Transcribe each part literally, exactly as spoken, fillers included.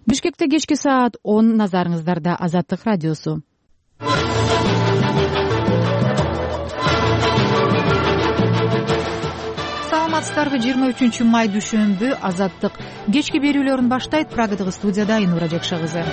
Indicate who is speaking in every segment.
Speaker 1: Бишкекте кечки саат он, назарыңыздарда Азаттык радиосу. Саламатсыздарбы? жыйырма үчүнчү май дүйшөмбү Азаттык кечки берүүлөрүн баштайт. Прагадагы студияда Айнура Жакшы кызы.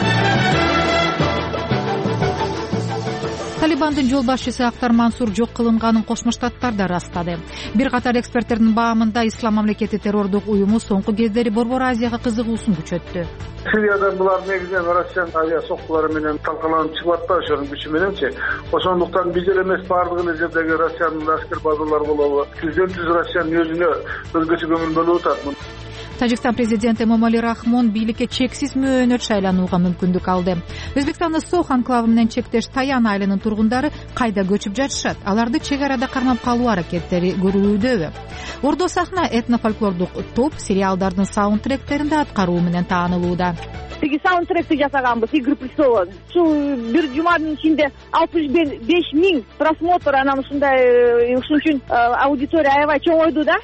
Speaker 1: Талибандын жол башчысы Актар Мансур жок кылынганын Кошмо Штаттарда ырастады. Бир катар эксперттердин баамында Ислам мамлекети террордук уюму соңку кездери Борбор Азияга кызыгуусун күчөттү.
Speaker 2: Сириядан булар негизинен Россиянын авиа соккулары менен талкаланып чыгып атпайбы, ошонун күчү мененчи. Ошондуктан биз эле эмес, бардыгы эле жердеги Россиянын аскер базалары болобу, президентибиз Россиянын өзүнө өзгөчө көңүл бөлүп атат.
Speaker 1: Тажикстан президенти Эмомали Рахмон бийликке чексиз мөөнөт шайланууга мүмкүндүк алды. Өзбекстанда Сох анклавы менен чектеш Таян айылынын тургундары кайда көчүп жатышат? Аларды чек арада кармап калуу аракеттери көрүлүүдөбү? Ордо сахна этнофольклордук топ сериалдардын саундтректеринде аткаруу менен таанылууда.
Speaker 3: Тиги саундтректи жасаганбыз, Игорь Престолов. Ушул бир жуманын ичинде алтымыш беш миң просмотр, анан ушундай ушун үчүн аудитория аябай чоңойду да.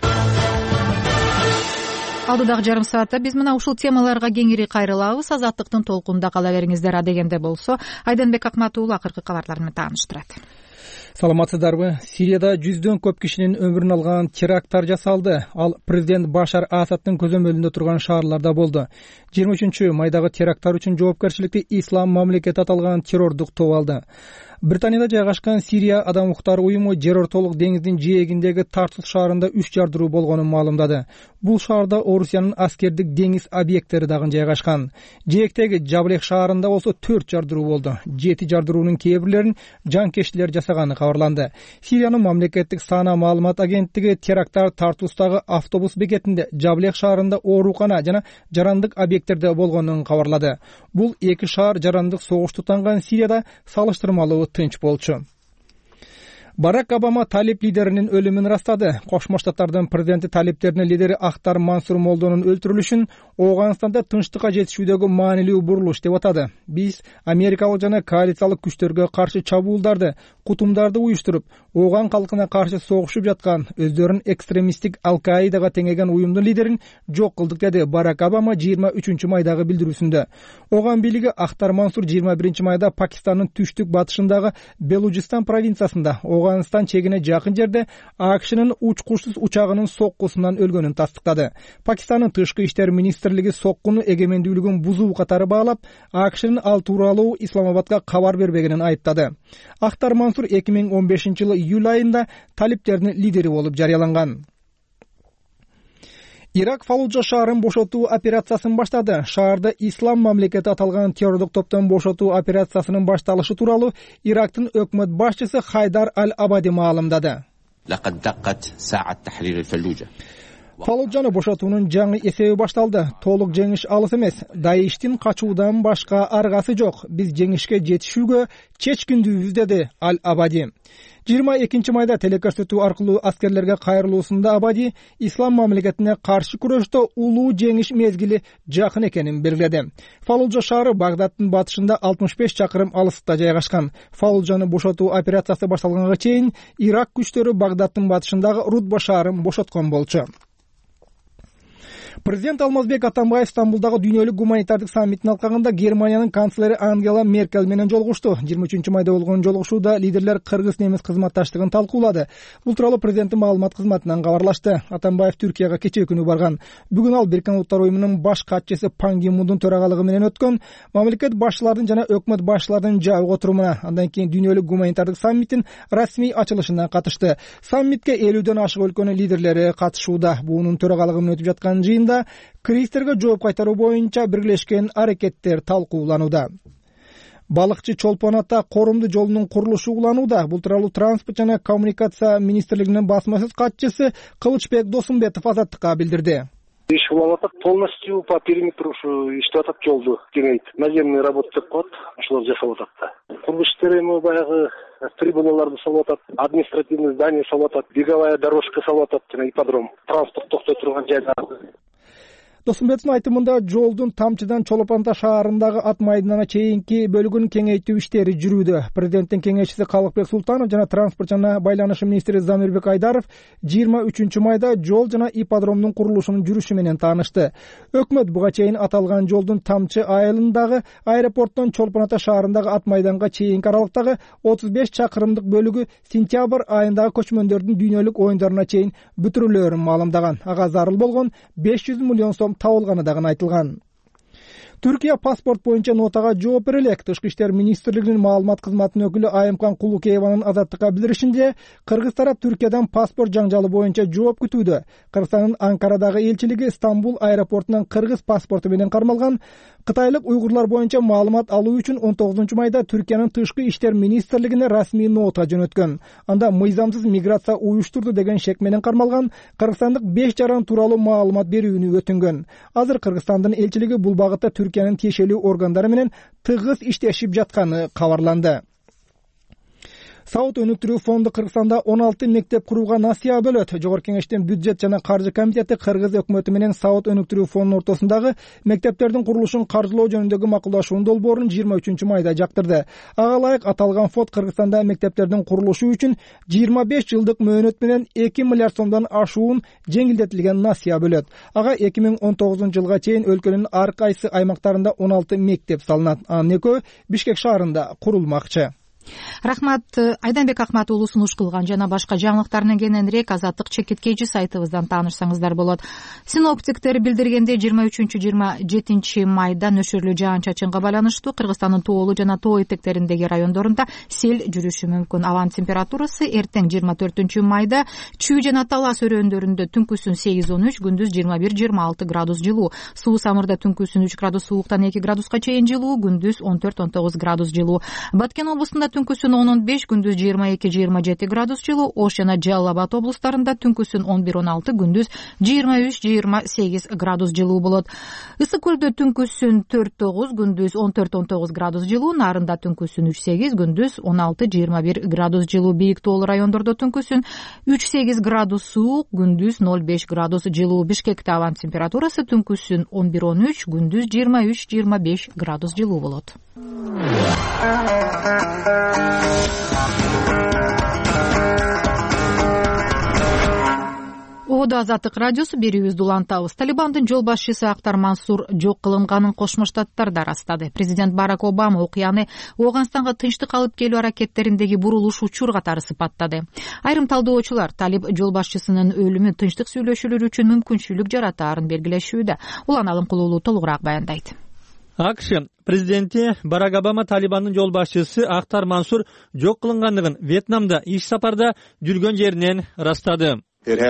Speaker 1: Алдыдагы жарым саатта биз мына ушул темаларга кеңири кайрылабыз. Азаттыктын толкунда кала бериңиздер. Адегенде болсо Айданбек Акматуулу акыркы кабарлар менен тааныштырат.
Speaker 4: Саламатсыздарбы? Сирияда жүздөн көп кишинин өмүрүн алган теракттар жасалды. Ал президент Башар Асадтын көзөмөлүндө турган шаарларда болду. жыйырма үчүнчү майдагы теракттар үчүн жоопкерчиликти Ислам мамлекети аталган террордук топ алды. Британияда жайгашкан Сирия адам укуктары уюму жер ортолук деңиздин жээгиндеги Тартус шаарында үч жардыруу болгонун маалымдады. Бул шаарда Орусиянын аскердик деңиз объекттери дагы жайгашкан. Жээктеги Жаблех шаарында болсо төрт жардыруу болду. жети жардыруунун кээ бирлерин жанкештилер жасаганы кабарланды. Сириянын мамлекеттик сана маалымат агенттиги теракттар Тартустагы автобус бекетинде, Жаблех шаарында оорукана жана жарандык объекттерде болгонун кабарлады. Бул эки шаар жарандык согуш тутанган Сирияда салыштырмалуу тынч болчу. Барак Обама талип лидеринин өлүмүн ырастады. Кошмо Штаттардын президенти талиптердин лидери Актар Мансур Молдонун өлтүрүлүшүн Ооганстанда тынчтыкка жетишүүдөгү маанилүү бурулуш деп атады. Биз Америкалык жана коалициялык күчтөргө каршы чабуулдарды, кутумдарды уюштуруп, Ооган калкына каршы согушуп жаткан, өздөрүн экстремисттик Ал-Каидага теңеген уюмдун лидерин жок кылдык, деди Барак Обама жыйырма үчүнчү майдагы билдирүүсүндө. Ооган бийлиги Актар Мансур жыйырма биринчи майда Пакистандын түштүк батышындагы Белуджистан провинциясында Ооганстан чегине жакын жерде АКШнын учкучсуз учагынын соккусунан өлгөнүн тастыктады. Пакистандын тышкы иштер министрлиги соккуну эгемендүүлүгүн бузуу катары баалап, АКШнын ал тууралуу Исламабадга кабар бербегенин айыптады. Актар Мансур эки миң он бешинчи жылы июль айында талиптердин лидери болуп жарыяланган. Ирак Фаллуджа шаарын бошотуу операциясын баштады. Шаарда Ислам мамлекети аталган террордук топтон бошотуу операциясынын башталышы тууралуу Ирактын өкмөт башчысы Хайдар Аль-Абади маалымдады. Фаллуджаны бошотуунун жаңы эсеби башталды. Толук жеңиш алыс эмес. Даиштин качуудан башка аргасы жок. Биз жеңишке жетишүүгө чечкиндүүбүз, деди Аль-Абади. жыйырма экинчи майда телекөрсөтүү аркылуу аскерлерге кайрылуусунда Абади Ислам мамлекетине каршы күрөштө улуу жеңиш мезгили жакын экенин белгиледи. Фаллуджа шаары Багдадтын батышында алтымыш беш чакырым алыста жайгашкан. Фаллуджаны бошотуу операциясы башталганга чейин Ирак күчтөрү Багдадтын батышындагы Рудба шаарын бошоткон болчу. Президент Алмазбек Атамбаев Стамбулдагы дүйнөлүк гуманитардык саммиттин алкагында Германиянын канцлери Ангела Меркель менен жолугушту. жыйырма үчүнчү майда болгон жолугушууда лидерлер кыргыз-немис кызматташтыгын талкуулады. Бул тууралуу президенттин маалымат кызматынан кабарлашты. Атамбаев Түркияга кечээ күнү барган. Бүгүн ал Бириккен Улуттар уюмунун баш катчысы Пан Ги Мундун төрагалыгы менен өткөн мамлекет башчылардын жана өкмөт башчыларынын жабык отурумуна, андан кийин дүйнөлүк гуманитардык саммиттин расмий ачылышына катышты. Саммитке элүүдөн ашык өлкөнүн лидерлери катышууда. Буунун төрагалыгы менен өтүп жаткан жыйында кризистерге жооп кайтаруу боюнча биргелешкен аракеттер талкууланууда. Балыкчы Чолпон Ата Корумду жолунун курулушу уланууда. Бул тууралуу транспорт жана коммуникация министрлигинин басмасөз катчысы Кылычбек Досумбетов Азаттыкка билдирди.
Speaker 2: Иш уланып атат, полностью по периметру ушу иштеп атат жолду кеңейтип. Наземный работа деп коет, ошолор жасап атат да. Курулуш иштери баягы трибуналарды салып атат, административный здание салып атат, беговая дорожка салып атат жана ипподром, транспорт токтой турган жайда.
Speaker 4: Досмбетовдун айтымында жолдун Тамчыдан Чолпон Ата шаарындагы ат майданына чейинки бөлүгүн кеңейтүү иштери жүрүүдө. Президенттин кеңешчиси Калыкбек Султанов жана транспорт жана байланыш министри Замирбек Айдаров жыйырма үчүнчү майда жол жана ипподромдун курулушунун жүрүшү менен таанышты. Өкмөт буга чейин аталган жолдун Тамчы айылындагы аэропорттон Чолпон Ата шаарындагы ат майданга чейинки аралыктагы отуз беш чакырымдык бөлүгү сентябрь айындагы көчмөндөрдүн дүйнөлүк оюндарына чейин бүтүрүлөөрүн маалымдаган. Ага зарыл болгон беш жүз миллион сом табылганы дагы айтылган. Түркия паспорт боюнча нотага жооп бере элек. Тышкы иштер министрлигинин маалымат кызматынын өкүлү Айымкан Кулукееванын Азаттыкка билдиришинче, Кыргыз тарап Түркиядан паспорт жаңжалы боюнча жооп күтүүдө. Кыргызстандын Анкарадагы элчилиги Стамбул аэропортунан кыргыз паспорту менен кармалган кытайлык уйгурлар боюнча маалымат алуу үчүн он тогузунчу майда Түркиянын тышкы иштер министрлигине расмий нота жөнөткөн. Анда мыйзамсыз миграция уюштурду деген шек менен кармалган кыргызстандык беш жаран тууралуу маалымат берүүнү өтүнгөн. Азыр Кыргызстандын элчилиги бул багытта Түркиянын тиешелүү органдары менен тыгыз иштешип жатканы кабарланды. Сауыт өнүктүрүү фонду Кыргызстанда он алты мектеп курууга насыя бөлөт. Жогорку кеңештин бюджет жана каржы комитети Кыргыз өкмөтү менен Сауыт өнүктүрүү фондунун ортосундагы мектептердин курулушун каржылоо жөнүндөгү макулдашуунун долбоорун жыйырма үчүнчү майда жактырды. Ага ылайык аталган фонд Кыргызстанда мектептердин курулушу үчүн жыйырма беш жылдык мөөнөт менен эки миллиард сомдон ашуун жеңилдетилген насыя бөлөт. Ага эки миң он тогузунчу жылга чейин өлкөнүн ар кайсы аймактарында он алты мектеп салынат. Анын экөө Бишкек шаарында курулмакчы.
Speaker 1: Рахмат. Айданбек Акмат уулу сунуш кылган жана башка жаңылыктардан кененирээк Азаттык чекиткейчи сайтыбыздан таанышсаңыздар болот. Синоптиктер билдиргендей жыйырма үчүнчү жыйырма жетинчи майда нөшөрлүү жаан-чачынга байланыштуу Кыргызстандын тоолуу жана тоо этектериндеги райондорунда сел жүрүшү мүмкүн. Абанын температурасы эртең жыйырма төртүнчү майда Чүй жана Талас өрөөндөрүндө түнкүсүн сегиз он үч, күндүз жыйырма бир жыйырма алты градус жылуу. Суу Самырда түнкүсүн үч градус сууктан эки градуска чейин жылуу, күндүз он төрт он тогуз градус жылуу. Баткен облусунда түнкүсүн он он беш, күндүз жыйырма эки жыйырма жети градус жылуу. Ош жана Жалал Абад облустарында түнкүсүн он бир он алты, күндүз жыйырма үч жыйырма сегиз градус жылуу болот. Ысык көлдө түнкүсүн төрт тогуз, күндүз он төрт он тогуз градус жылуу. Нарында түнкүсүн үч сегиз, күндүз он алты жыйырма бир градус жылуу. Бийик тоолуу райондордо түнкүсүн үч сегиз градус суук, күндүз ноль беш градус жылуу. Бишкекте абанын температурасы түнкүсүн он бир он үч, күндүз жыйырма үч жыйырма беш градус жылуу болот. Оодо Азаттык радиосу берүүбүздү улантабыз. Талибандын жол башчысы Актар Мансур жок кылынганын Кошмо Штаттарда ырастады. Президент Барак Обама окуяны Ооганстанга тынчтык алып келүү аракеттериндеги бурулуш учур катары сыпаттады. Айрым талдоочулар Талиб жол башчысынын өлүмү тынчтык сүйлөшүүлөр үчүн мүмкүнчүлүк жаратаарын белгилешүүдө. Улан Алымкулуулу толугураак баяндайт.
Speaker 5: АКШ президенти Барак Обама Талибандын жол башчысы Актар Мансур жок кылынгандыгын Вьетнамда иш сапарда жүргөн жеринен ырастады.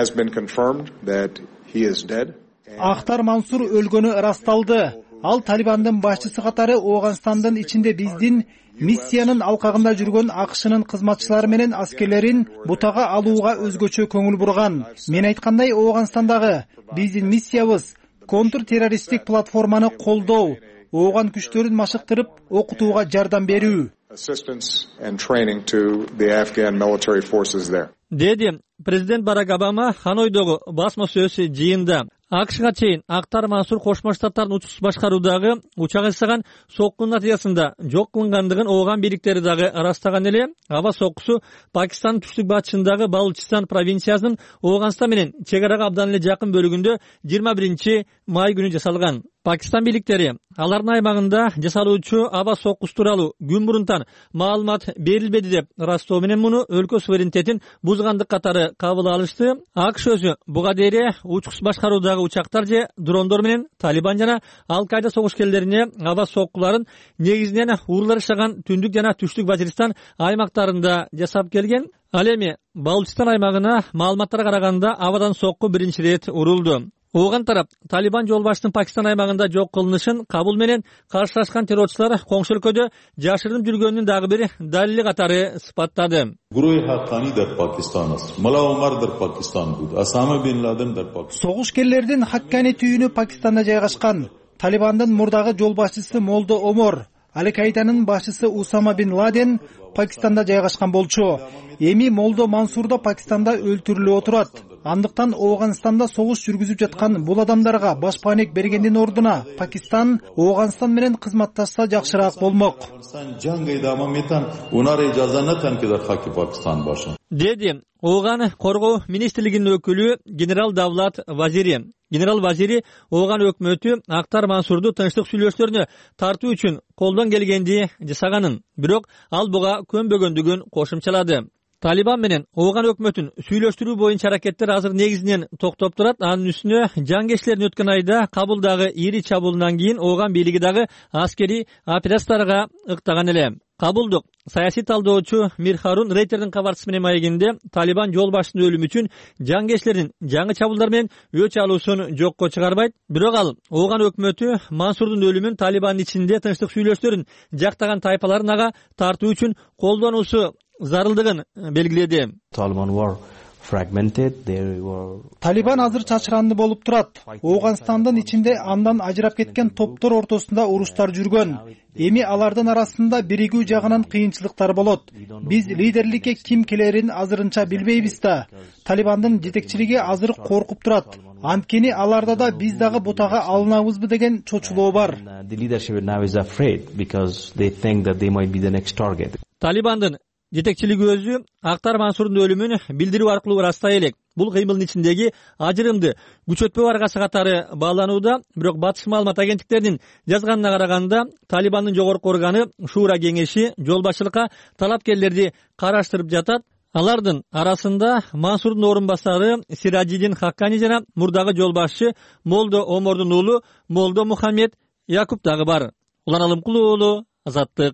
Speaker 6: Актар Мансур өлгөнү ырасталды. Ал Талибандын башчысы катары Ооганстандын ичинде биздин миссиянын алкагында жүргөн АКШнын кызматчылары менен аскерлерин бутага алууга өзгөчө көңүл бурган. Мен айткандай, Ооганстандагы биздин миссиябыз контр террористтик платформаны колдоо, Ооган күчтөрүн машыктырып, окутууга жардам берүү.
Speaker 5: Деди президент Барак Обама Ханойдогу басма сөз жыйында. АКШга чейин Актар Мансур Кошмо Штаттардын учуш башкаруудагы учак жасаган соккунун натыйжасында жок кылынгандыгын Ооган бийликтери дагы ырастаган эле. Аба соккусу Пакистандын түштүк батышындагы Балучистан провинциясынын Ооганстан менен чек арага абдан эле жакын бөлүгүндө жыйырма биринчи май күнү жасалган. Пакистан бийликтери алардын аймагында жасалуучу аба соккус тууралуу күн мурунтан маалымат берилбеди деп ырастоо менен муну өлкө суверенитетин бузгандык катары кабыл алышты. АКШ өзү буга дейре учкус башкаруудагы учактар же дрондор менен Талибан жана Ал-Кайда согушкерлерине аба соккуларын негизинен урлар жашаган түндүк жана түштүк Вазиристан аймактарында жасап келген. Ал эми Балучистан аймагына маалыматтарга караганда абадан сокку биринчи ирет урулду. Ооган тарап Талибан жол башчысынын Пакистан аймагында жок кылынышын кабул менен каршылашкан террорчулар коңшу өлкөдө жашырынып жүргөнүнүн дагы бир далили катары сыпаттады.
Speaker 6: Согушкерлердин Хаккани түйүнү Пакистанда жайгашкан. Талибандын мурдагы жол башчысы Молдо Омор, Ал-Кайданын башчысы Усама бин Ладен Пакистанда жайгашкан болчу. Эми Молдо Мансур да Пакистанда өлтүрүлүп отурат. Андыктан Ооганстанда согуш жүргүзүп жаткан бул адамдарга башпаанек бергендин ордуна Пакистан Ооганстан менен кызматташса жакшыраак болмок.
Speaker 5: Деди Ооган коргоо министрлигинин өкүлү генерал Давлат Вазири. Генерал Вазири Ооган өкмөтү Актар Мансурду тынчтык сүйлөштөрүнө тартуу үчүн колдон келгенди жасаганын, бирок ал буга көнбөгөндүгүн кошумчалады. Талибан менен Ооган өкмөтүн сүйлөштүрүү боюнча аракеттер азыр негизинен токтоп турат. Анын үстүнө жангерчилердин өткөн айда Кабулдагы ири чабуулдан кийин Ооган бийлиги дагы аскерий операцияларга ыктаган эле. Кабулдук саясий талдоочу Мир Харун Рейтердин кабарчысы менен маегинде Талибан жол башчысынын өлүмү үчүн жангерчилердин жаңы чабуулдар менен өч алуусун жокко чыгарбайт. Бирок ал Ооган өкмөтү Мансурдун өлүмүн Талибандын ичинде тынчтык сүйлөштөрүн жактаган тайпаларын ага тартуу үчүн колдонуусу зарылдыгын белгиледи.
Speaker 6: Талибан азыр чачыранды болуп турат. Ооганстандын ичинде андан ажырап кеткен топтор ортосунда уруштар жүргөн. Эми алардын арасында биригүү жагынан кыйынчылыктар болот. Биз лидерликке ким келерин азырынча билбейбиз да. Талибандын жетекчилиги азыр коркуп турат. Анткени аларда да биз дагы бутага алынабызбы деген чочулоо бар.
Speaker 5: Талибандын жетекчилиги өзү Актар Мансурдун өлүмүн билдирүү аркылуу ырастай элек. Бул кыймылдын ичиндеги ажырымды күчөтпө баргасы катары бааланууда, бирок батыш маалымат агенттиктеринин жазганына караганда Талибандын жогорку органы Шуура кеңеши жол башчылыкка талапкерлерди караштырып жатат. Алардын арасында Мансурдун орун басары Сираджидин Хаккани жана мурдагы жол башчы Молдо Омордун уулу Молдо Мухаммед Якуп дагы бар. Улан Алымкулуу уулу, Азаттык.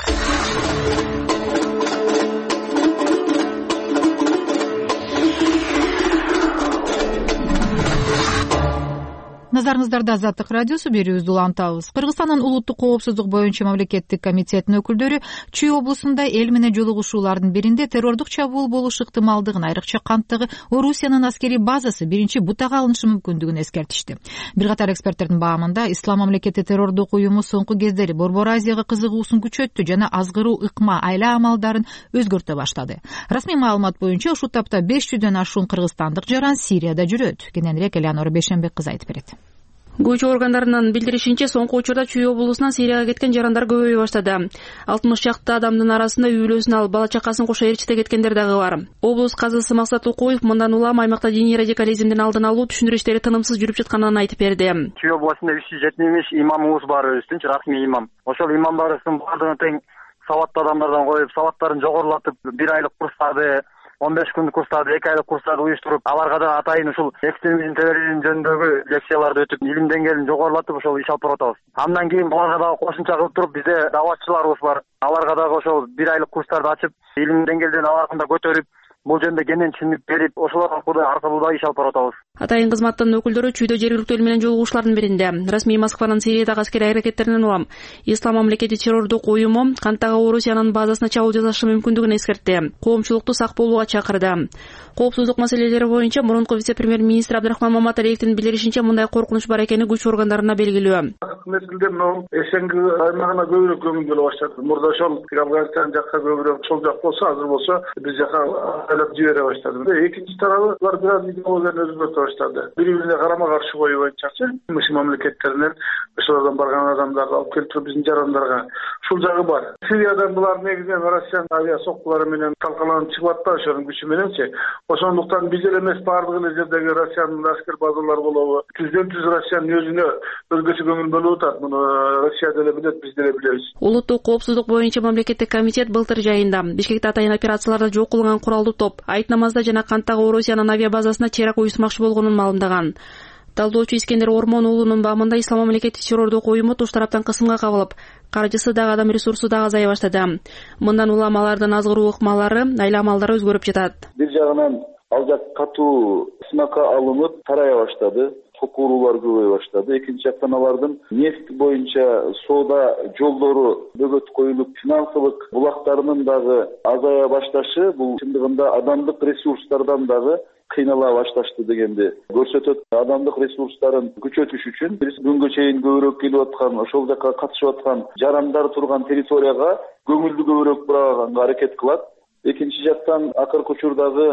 Speaker 1: Назарыңыздарда Азаттык радиосу, берүүбүздү улантабыз. Кыргызстандын улуттук коопсуздук боюнча мамлекеттик комитетинин өкүлдөрү Чүй облусунда эл менен жолугушуулардын биринде террордук чабуул болуш ыктымалдыгын, айрыкча Канттагы Орусиянын аскерий базасы биринчи бутага алынышы мүмкүндүгүн эскертишти. Бир катар эксперттердин баамында Ислам мамлекети террордук уюму соңку кездери Борбор Азияга кызыгуусун күчөттү жана азгыруу, ыкма, айла амалдарын өзгөртө баштады. Расмий маалымат боюнча ушул тапта беш жүздөн ашуун кыргызстандык жаран Сирияда жүрөт. Кененирээк Элеонора Бейшенбек кызы айтып берет.
Speaker 7: Көчү органдарынын билдиришинче, соңку учурда Чүй облусунан Сирияга кеткен жарандар көбөйө баштады. алтымыш чакты адамдын арасында үй бүлөсүн алып, бала чакасын кошо ээрчите кеткендер дагы бар. Облус казысы Максат Укуев мындан улам аймакта диний радикализмдин алдын алуу түшүндүрүү иштери тынымсыз жүрүп жатканын айтып берди.
Speaker 8: Чүй облусунда үч жүз жетимиш имамыбыз бар, өзүбүздүн расмий имам. Ошол имамдарыбыздын баардыгын тең сабаттуу адамдардан коюп, сабаттарын жогорулатып, бир айлык курстарды, он беш күндүк курстарды, эки айлык курстарды уюштуруп, аларга да атайын ушул экстремизм терроризм жөнүндөгү лекцияларды өтүп, илим деңгээлин жогорулатып, ошол иш алып барып атабыз. Андан кийин буларга дагы кошумча кылып туруп, бизде даватчыларыбыз бар. Аларга дагы ошол бир айлык курстарды ачып, илим деңгээлин аларга да көтөрүп, бул жөнүндө кенен түшүнүк берип, ошолор аркылуу да иш алып барып атабыз.
Speaker 7: Атайын кызматтын өкүлдөрү Чүйдө жергиликтүү эл менен жолугушуулардын биринде расмий Москванын Сириядагы аскерий аракеттеринен улам Ислам мамлекети террордук уюму Канттагы Орусиянын базасына чабуул жасашы мүмкүндүгүн эскертти. Коомчулукту сак болууга чакырды. Коопсуздук маселелери боюнча мурунку вице-премьер-министр Абдрахман Маматалиевдин билдиришинче, мындай коркунуч бар экени күч органдарына белгилүү.
Speaker 2: Мезгилде мына эсенги аймагына көбүрөөк көңүл бөлө баштады. Мурда ошол Афганистан жакка көбүрөөк, сол жак болсо, азыр болсо биз жака айлап жибере баштады. Экинчи тарабы булар бир аз идеологияны өзгөртө баштады. Бири-бирине карама каршы бою боюнчачы мыш мамлекеттеринен ошолордон барган адамдарды алып келип туруп биздин жарандарга ушул жагы бар. Сириядан булар негизинен Россиянын авиа соккулары менен талкаланып чыгып атты, ошонун күчү мененчи. Ошондуктан биз эле эмес, баардык эле жердеги Россиянын аскер базалары болобу, түздөн түз Россиянын өзүнө өзгөчө көңүл бөлүп атат. Муну Россия деле билет, биз деле билебиз.
Speaker 7: Улуттук коопсуздук боюнча мамлекеттик комитет былтыр жайында Бишкекте атайын операцияларда жок кылынган куралдуу топ Айт намазда жана Канттагы Орусиянын авиа базасына чейрак уюштурмакчы болгонун маалымдаган. Талдоочу Искендер Ормон уулунун баамында Ислам мамлекети террордук уюму туш тараптан кысымга кабылып, каржысы дагы, адам ресурсу дагы азая баштады. Мындан улам алардын азгыруу ыкмалары, айла амалдары өзгөрүп жатат.
Speaker 9: Бир жагынан ал жак катуу сынакка алынып тарая баштады. Сокуурулар көбөйө баштады. Экинчи жактан алардын нефть боюнча соода жолдору бөгөт коюлуп, финансылык булактарынын дагы азая башташы бул чындыгында адамдык ресурстардан дагы кыйнала башташты дегенди көрсөтөт. Адамдык ресурстарын күчөтүш үчүн биз күнгө чейин көбүрөөк келип аткан, ошол жака катышып аткан жарандар турган территорияга көңүлдү көбүрөөк бураганга аракет кылат. Экинчи жактан акыркы учурдагы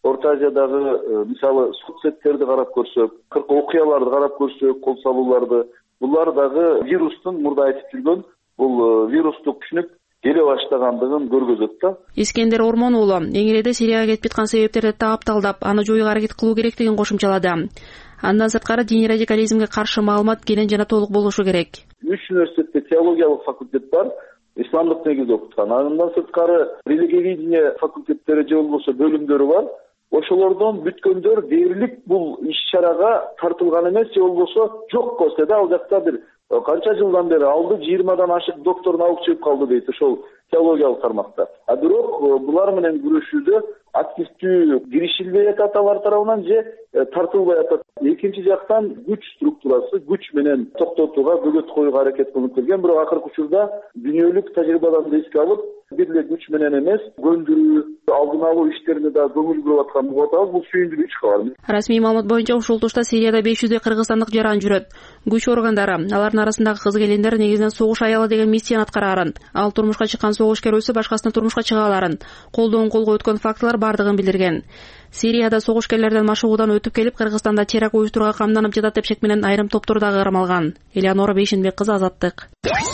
Speaker 9: Орто Азиядагы мисалы соцсеттерди карап көрсөк, кырк окуяларды карап көрсөк, кол салууларды, булар дагы вирустун мурда айтып жүргөн бул вирустук күчүнүп келе баштагандыгын көргөзөт да.
Speaker 7: Искендер Ормон уулу эң эледе Сирияга кетип жаткан себептерди тапталдап, аны жоюуга аракет кылуу керектигин кошумчалады. Андан сырткары диний радикализмге каршы маалымат кенен жана толук болушу керек.
Speaker 9: Үч университетте теологиялык факультет бар, исламдык негизде окуткан. Андан сырткары религиоведение факультеттери же болбосо бөлүмдөрү бар. Ошолордон бүткөндөр дээрлик бул иш-чарага тартылган эмес, же болбосо жок көрсө да, ал жакта бир канча жылдан бери алды жыйырмадан ашык докторун алып чыгып калды дейт ошол теологиялык тармакта. А бирок булар менен күрөшүүдө активдүү киришилбей атат алар тарабынан же тартылбай атат. Экинчи жактан күч структурасы күч менен токтотууга, бөгөт коюуга аракет кылынып келген. Бирок акыркы учурда дүйнөлүк тажрыйбадан да эске алып, бир эле күч менен эмес, көндүрүү, алдын алуу иштерине да көңүл буруп атканын угуп атабыз. Бул сүйүндүрүү чыгар.
Speaker 7: Расмий маалымат боюнча ушул тушта Сирияда беш жүздөй кыргызстандык жаран жүрөт. Күч органдары алардын арасындагы кыз-келиндер негизинен согуш аялы деген миссияны аткарарын, ал турмушка чыккан согушкер өсүп башкасына турмушка чыга аларын, колдон колго өткөн фактылар бардыгын билдирген. Сирияда согушкерлерден машыгуудан өтүп келип, Кыргызстанда теракт уюштурууга камданып жатат деп шек менен айрым топтор дагы кармалган. Элеонора Бейшенбек кызы, Азаттык.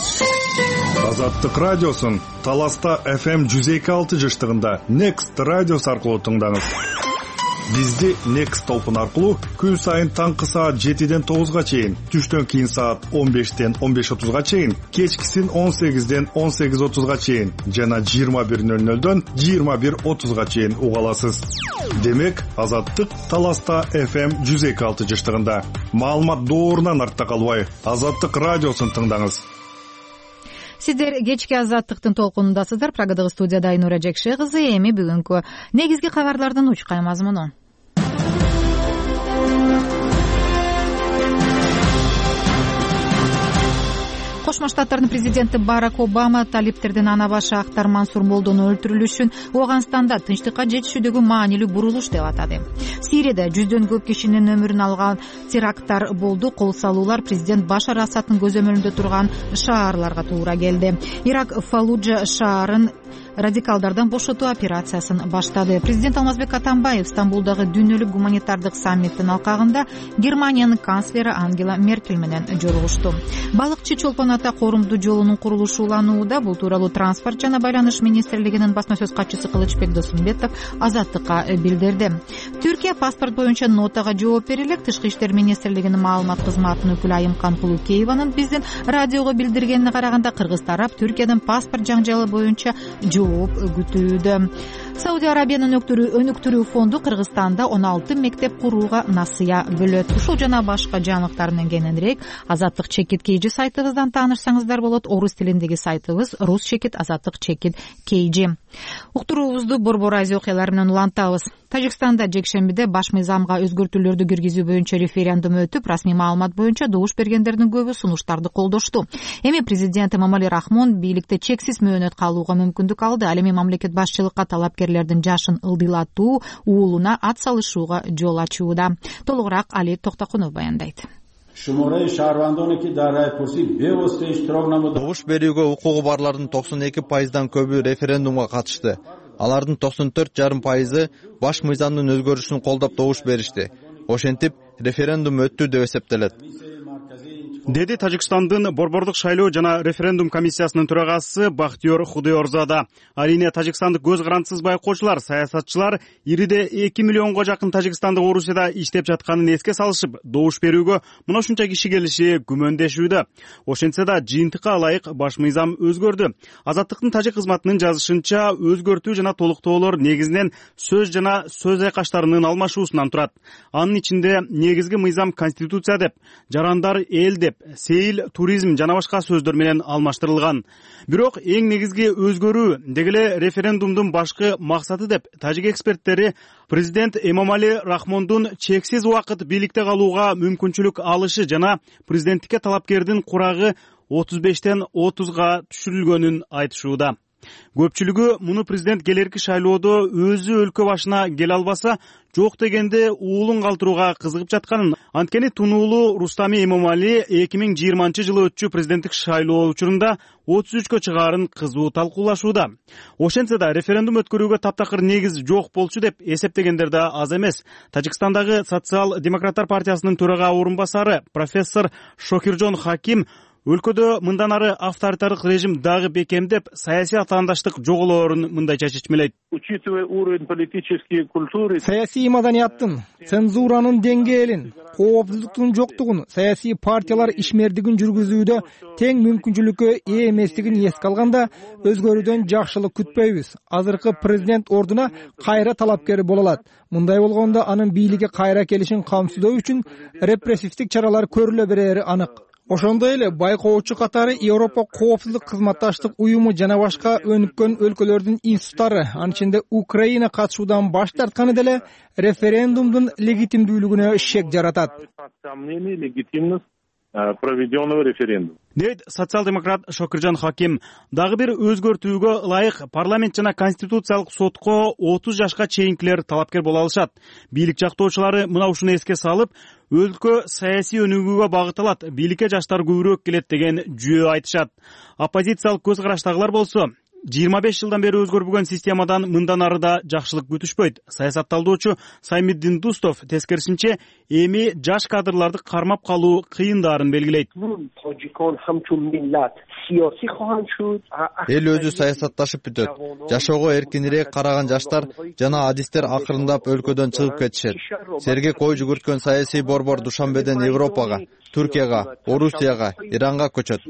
Speaker 10: Азаттык радиосун Таласта эф эм жүз эки алты жыштыгында Next радиосу аркылуу тыңдаңыз. Бизди Next толкун аркылуу күн сайын таңкы саат жетиден тогузга чейин, түштөн кийин саат он бештен он беш отузга чейин, кечкисин он сегизден он сегиз отузга чейин жана жыйырма бир нөл нөлдөн жыйырма бир отузга чейин уга аласыз. Демек, Азаттык Таласта эф эм жүз эки алты жыштыгында. Маалымат доорунан артта калбай, Азаттык радиосун тыңдаңыз.
Speaker 1: Сиздер кечки Азаттыктын толкунундасыздар. Прагадагы студияда Айнура Жекше кызы. Эми бүгүнкү негизги кабарлардын учкай мазмуну. Кошмо Штаттардын президенти Барак Обама талиптердин ана башы Актар Мансур Молдону өлтүрүлүшүн Ооганстанда тынчтыкка жетишүүдөгү маанилүү бурулуш деп атады. Сирияда жүздөн көп кишинин өмүрүн алган теракттар болду. Кол салуулар президент Башар Асадтын көзөмөлүндө турган шаарларга туура келди. Ирак Фаллуджа шаарын радикалдардан бошотуу операциясын баштады. Президент Алмазбек Атамбаев Стамбулдагы дүйнөлүк гуманитардык саммиттин алкагында Германиянын канцлери Ангела Меркель менен жолугушту. Балыкчы Чолпон ата корумдуу жолунун курулушу уланууда. Бул тууралуу транспорт жана байланыш министрлигинин басма сөз катчысы Кылычбек Досумбетов Азаттыкка билдирди. Түркия паспорт боюнча нотага жооп берилет. Тышкы иштер министрлигинин маалымат кызматынын өкүлү Айымкан Кулукееванын биздин радиого билдиргенине караганда Кыргыз тарап Түркиядан паспорт жаңжалы боюнча жооп күтүүдө. Сауди Арабиянын өнүктүрүү фонду Кыргызстанда он алты мектеп курууга насыя бөлөт. Ушул жана башка жаңылыктар менен кененирээк Азаттык чекит кейжи сайтыбыздан таанышсаңыздар болот. Орус тилиндеги сайтыбыз рус чекит азаттык чекит кейжи. Уктуруубузду Борбор Азия окуялары менен улантабыз. Тажикстанда жекшембиде баш мыйзамга өзгөртүүлөрдү киргизүү боюнча референдум өтүп, расмий маалымат боюнча добуш бергендердин көбү сунуштарды колдошту. Эми президент Эмомали Рахмон бийликте чексиз мөөнөт калууга мүмкүндүк алды. Ал эми мамлекет башчылыкка талапкерлердин жашын ылдыйлатуу, уулуна ат салышууга жол ачууда. Толугураак Али Токтокунов баяндайт.
Speaker 11: Добуш берүүгө укугу барлардын токсон эки пайыздан көбү референдумга катышты. Алардын токсон төрт жарым пайызы баш мыйзамдын өзгөрүшүн колдоп добуш беришти. Ошентип, референдум өттү деп эсептелет.
Speaker 12: Деди Тажикстандын борбордук шайлоо жана референдум комиссиясынын төрагасы Бахтиёр Худойорзада. Алине Тажикстандык көз карандысыз байкоочулар, саясатчылар ириде эки миллионго жакын тажикстандык Орусияда иштеп жатканын эске салышып, добуш берүүгө мына ушунча киши келиши күмөндөшүүдө. Ошентсе да жыйынтыкка ылайык баш мыйзам өзгөрдү. Азаттыктын тажик кызматынын жазышынча, өзгөртүү жана толуктоолор негизинен сөз жана сөз айкаштарынын алмашуусунан турат. Анын ичинде негизги мыйзам конституция деп, жарандар эл деп, сейил, туризм жана башка сөздөр менен алмаштырылган. Бирок эң негизги өзгөрүү дегеле референдумдун башкы максаты деп тажик эксперттери президент Эмомали Рахмондун чексиз убакыт бийликте калууга мүмкүнчүлүк алышы жана президенттикке талапкердин курагы отуз бештен отузга түшүрүлгөнүн айтышууда. Көпчүлүгү муну президент келерки шайлоодо өзү өлкө башына келе албаса, жок дегенде уулун калтырууга кызыгып жатканын, анткени тунуулуу Рустами Эмомали эки миң жыйырманчы жылы өтчү президенттик шайлоо учурунда отуз үчкө чыгаарын кызуу талкуулашууда. Ошентсе да референдум өткөрүүгө таптакыр негиз жок болчу деп эсептегендер да аз эмес. Тажикстандагы Социал-демократтар партиясынын төрага орунбасары профессор Шокиржон Хаким өлкөдө мындан ары авторитардык режим дагы бекемдеп, саясий атаандаштык жоголоорун мындайча чечмелейт.
Speaker 13: Учитывая уровень политической культуры,
Speaker 4: саясий маданияттын, цензуранын деңгээлин, коопсуздуктун жоктугун, саясий партиялар ишмердигин жүргүзүүдө тең мүмкүнчүлүккө ээ эместигин эске алганда, өзгөрүүдөн жакшылык күтпөйбүз. Азыркы президент ордуна кайра талапкер боло алат. Мындай болгондо анын бийликке кайра келишин камсыздоо үчүн репрессивдик чаралар көрүлө берери анык. Ошондой эле байкоочу катары Европа коопсуздук кызматташтык уюму жана башка өнүккөн өлкөлөрдүн институттары, анын ичинде Украина катышуудан баш тартканы деле референдумдун легитимдүүлүгүнө шек жаратат.
Speaker 13: Проведенного референдума.
Speaker 12: Дейт социал-демократ Шокиржан Хаким. Дагы бир өзгөртүүгө ылайык парламент жана конституциялык сотко отуз жашка чейинкилер талапкер боло алышат. Бийлик жактоочулары мына ушуну эске салып, өлкө саясий өнүгүүгө багытталат, бийликке жаштар көбүрөөк келет деген жүйө айтышат. Оппозициялык көз караштагылар болсо, жыйырма беш жылдан бери өзгөрбөгөн системадан мындан ары да жакшылык күтүшпөйт. Саясатталдоочу Саймиддин Дустов тескерисинче эми жаш кадрларды кармап калуу кыйындарын белгилейт.
Speaker 11: Эл өзү саясатташып бүтөт. Жашоого эркинирээк караган жаштар жана адистер акырындап өлкөдөн чыгып кетишет. Сергек ой жүгүрткөн саясий борбор Душанбеден Европага, Түркияга, Орусияга, Иранга көчөт.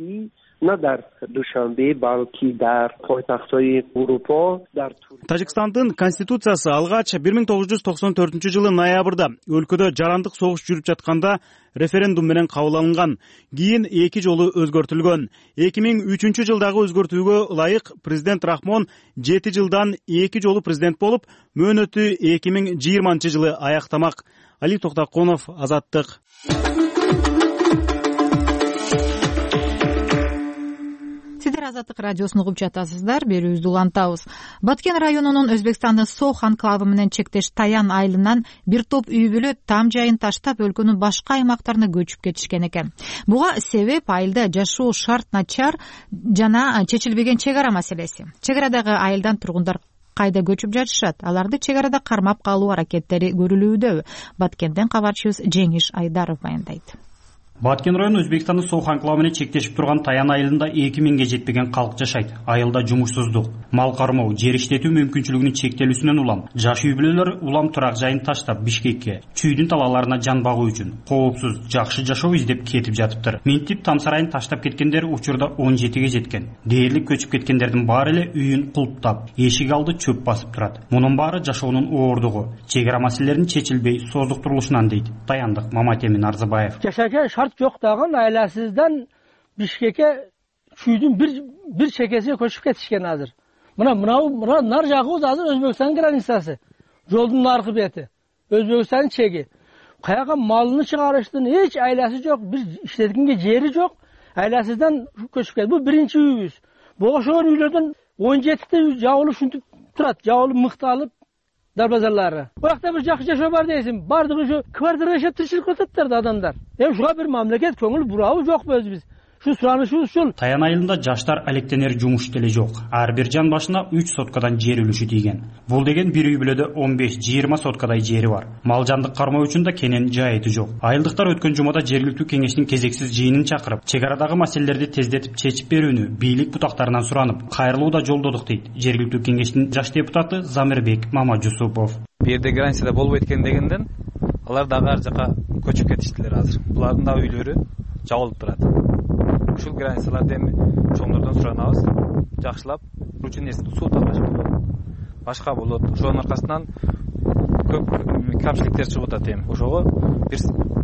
Speaker 12: Тажикстандын конституциясы алгач бир миң тогуз жүз токсон төртүнчү жылы ноябрда өлкөдө жарандык согуш жүрүп жатканда референдум менен кабыл алынган. Кийин эки жолу өзгөртүлгөн. эки миң үчүнчү жылдагы өзгөртүүгө ылайык президент Рахмон жети жылдан эки жолу президент болуп, мөөнөтү эки миң жыйырманчы жылы аяктамак. Али Токтаконов, Азаттык.
Speaker 1: Сиздер Азаттык радиосун угуп жатасыздар. Берүүбүздү улантабыз. Баткен районунун Өзбекстандын Сох анклавы менен чектеш Таян айылынан бир топ үй бүлө там жайын таштап өлкөнүн башка аймактарына көчүп кетишкен экен. Буга себеп айылда жашоо шарт начар жана чечилбеген чек ара маселеси. Чек арадагы айылдан тургундар кайда көчүп жатышат? Аларды чек арада кармап калуу аракеттери көрүлүүдө. Баткенден кабарчыбыз Жеңиш Айдаров баяндайт.
Speaker 14: Баткен району Өзбекстандын Сох анклавы менен чектешип турган Таян айылында эки миңге жетпеген калк жашайт. Айылда жумушсуздук, мал кармоо, жер иштетүү мүмкүнчүлүгүнүн чектелүүсүнөн улам жаш үй бүлөлөр улам турак жайын таштап Бишкекке, чүйдүн талааларына жан багуу үчүн коопсуз, жакшы жашоо издеп кетип жатыптыр. Минтип там сарайын таштап кеткендер учурда он жетиге жеткен. Дээрлик көчүп кеткендердин баары эле үйүн кулптап, эшик алды чөп басып турат. Мунун баары жашоонун оордугу, чек ара маселелеринин чечилбей создуктурулушунан дейт Таяндык Маматемин Арзыбаев.
Speaker 15: Жок дагы айласыздан Бишкекке чүйдүн бир бир чекесине көчүп кетишкен азыр. Мына мынау мына нар жагыбыз азыр Өзбекстан границасы. Жолдун наркы бети. Өзбекстан чеги. Каяга малыны чыгарыштын эч айласы жок, бир иштеткенге жери жок. Айласыздан көчүп кетти. Бу биринчи үйүбүз. Бу ошол үйлөрдөн он жети жабылып шунтуп турат. Жабылып мыкталып дарбазалары. Буякта бир жакшы жашоо бар дейсиң. Бардыгы ушу квартира жашап тирчилик кылып адамдар. Эми шуга бир мамлекет көңүл бурабы жокпу өзүбүз? Шу суранышыбыз ушул.
Speaker 14: Таян айылында жаштар алектенер жумуш деле жок. Ар бир жан башына үч соткадан жер үлүшү тийген. Бул деген бир үй бүлөдө он беш жыйырма соткадай жери бар. Мал жандык кармоо үчүн да кенен жайыты жок. Айылдыктар өткөн жумада жергиликтүү кеңештин кезексиз жыйынын чакырып, чек арадагы маселелерди тездетип чечип берүүнү бийлик бутактарынан суранып, кайрылуу да жолдодук дейт жергиликтүү кеңештин жаш депутаты Замирбек Мамажусупов.
Speaker 16: Бу жерде границада болбойт экен дегенден алар дагы ар жака көчүп кетиштилер азыр. Булардын да үйлөрү жабылып турат. Ушул границаларды эми чоңдордон суранабыз, жакшылап, үчүн нерсе суу тапаш болот, башка болот. Ошонун аркасынан көп камчылыктар чыгып атат эми. Ошого бир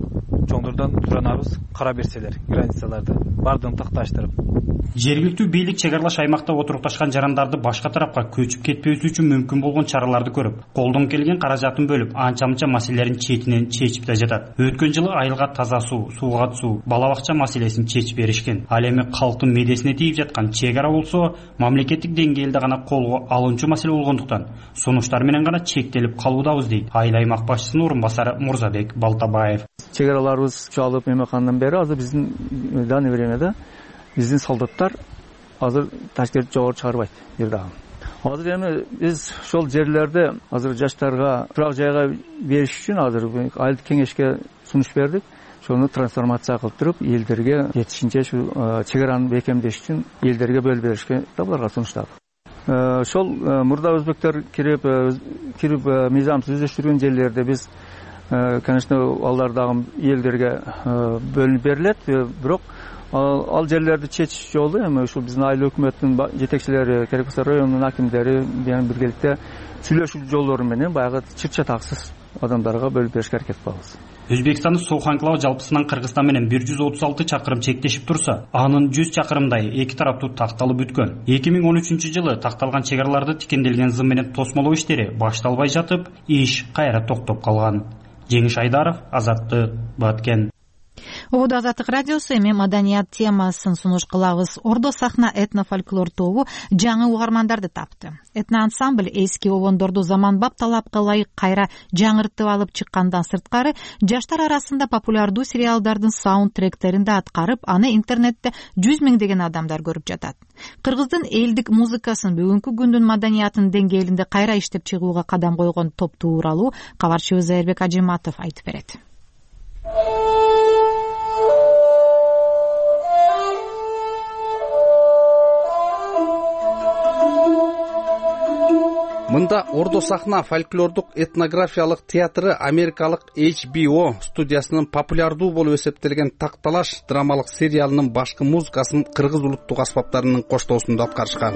Speaker 16: чоңдордон суранабыз, кара берселер границаларды бардыгын такташтырып.
Speaker 14: Жергиликтүү бийлик чек аралаш аймакта отурукташкан жарандарды башка тарапка көчүп кетпөөсү үчүн мүмкүн болгон чараларды көрүп, колдон келген каражатын бөлүп, анча-мынча маселелерин четинен чечип да жатат. Өткөн жылы айылга таза суу, сууга суу, бала бакча маселесин чечип беришкен. Ал эми калктын медесине тийип жаткан чек ара болсо, мамлекеттик деңгээлде гана колго алынчу маселе болгондуктан, сунуштар менен гана чектелип калуудабыз дейт айыл аймак башчысынын орун басары Мурзабек Балтабаев.
Speaker 17: Чек араларыбыз чалып эмекандан бери азыр биздин данный времяда биздин солдаттар азыр ташкент жогору чыгарбайт бир дагы. Азыр эми биз ошол жерлерди азыр жаштарга турак жайга бериш үчүн азыр айылдык кеңешке сунуш бердик. Ошону трансформация кылып туруп, элдерге жетишинче ушу чек араны бекемдеш үчүн элдерге бөлүп беришке да буларга сунуштадык. Ошол мурда өзбектер кирип кирип мыйзамсыз өздөштүргөн жерлерде биз, конечно, алар дагы элдерге бөлүнүп берилет, бирок ал жерлерди чечиш жолу эми ушул биздин айыл өкмөттүн жетекчилери, керек болсо райондун акимдери менен биргеликте сүйлөшүү жолдору менен баягы чыр-чатаксыз адамдарга бөлүп беришке аракет кылабыз.
Speaker 14: Өзбекстандын Соох анклавы жалпысынан Кыргызстан менен бир жүз отуз алты чакырым чектешип турса, анын жүз чакырымдай эки тараптуу такталып бүткөн. эки миң он үчүнчү жылы такталган чек араларды тикенделген зым менен тосмолоо иштери башталбай жатып, иш кайра токтоп калган. Жеңиш Айдаров, Азаттык, Баткен.
Speaker 1: Убуду Азаттык радиосу, эми маданият темасын сунуш кылабыз. Ордо сахна этно-фольклор тобу жаңы угармандарды тапты. Этно-ансамбль эски обондорду заманбап талапка ылайык кайра жаңыртып алып чыккандан сырткары, жаштар арасында популярдуу сериалдардын саундтректерин да аткарып, аны интернетте жүз миңдеген адамдар көрүп жатат. Кыргыздын элдик музыкасын бүгүнкү күндүн маданиятынын деңгээлинде кайра иштеп чыгууга кадам койгон топ тууралуу кабарчыбыз Айрбек Ажиматов айтып берет.
Speaker 18: Мында Ордо сахна фольклордук этнографиялык театры америкалык эйч би о студиясынын популярдуу болуп эсептелген Такталаш драмалык сериалынын башкы музыкасын кыргыз улуттук аспаптарынын коштоосунда аткарышкан.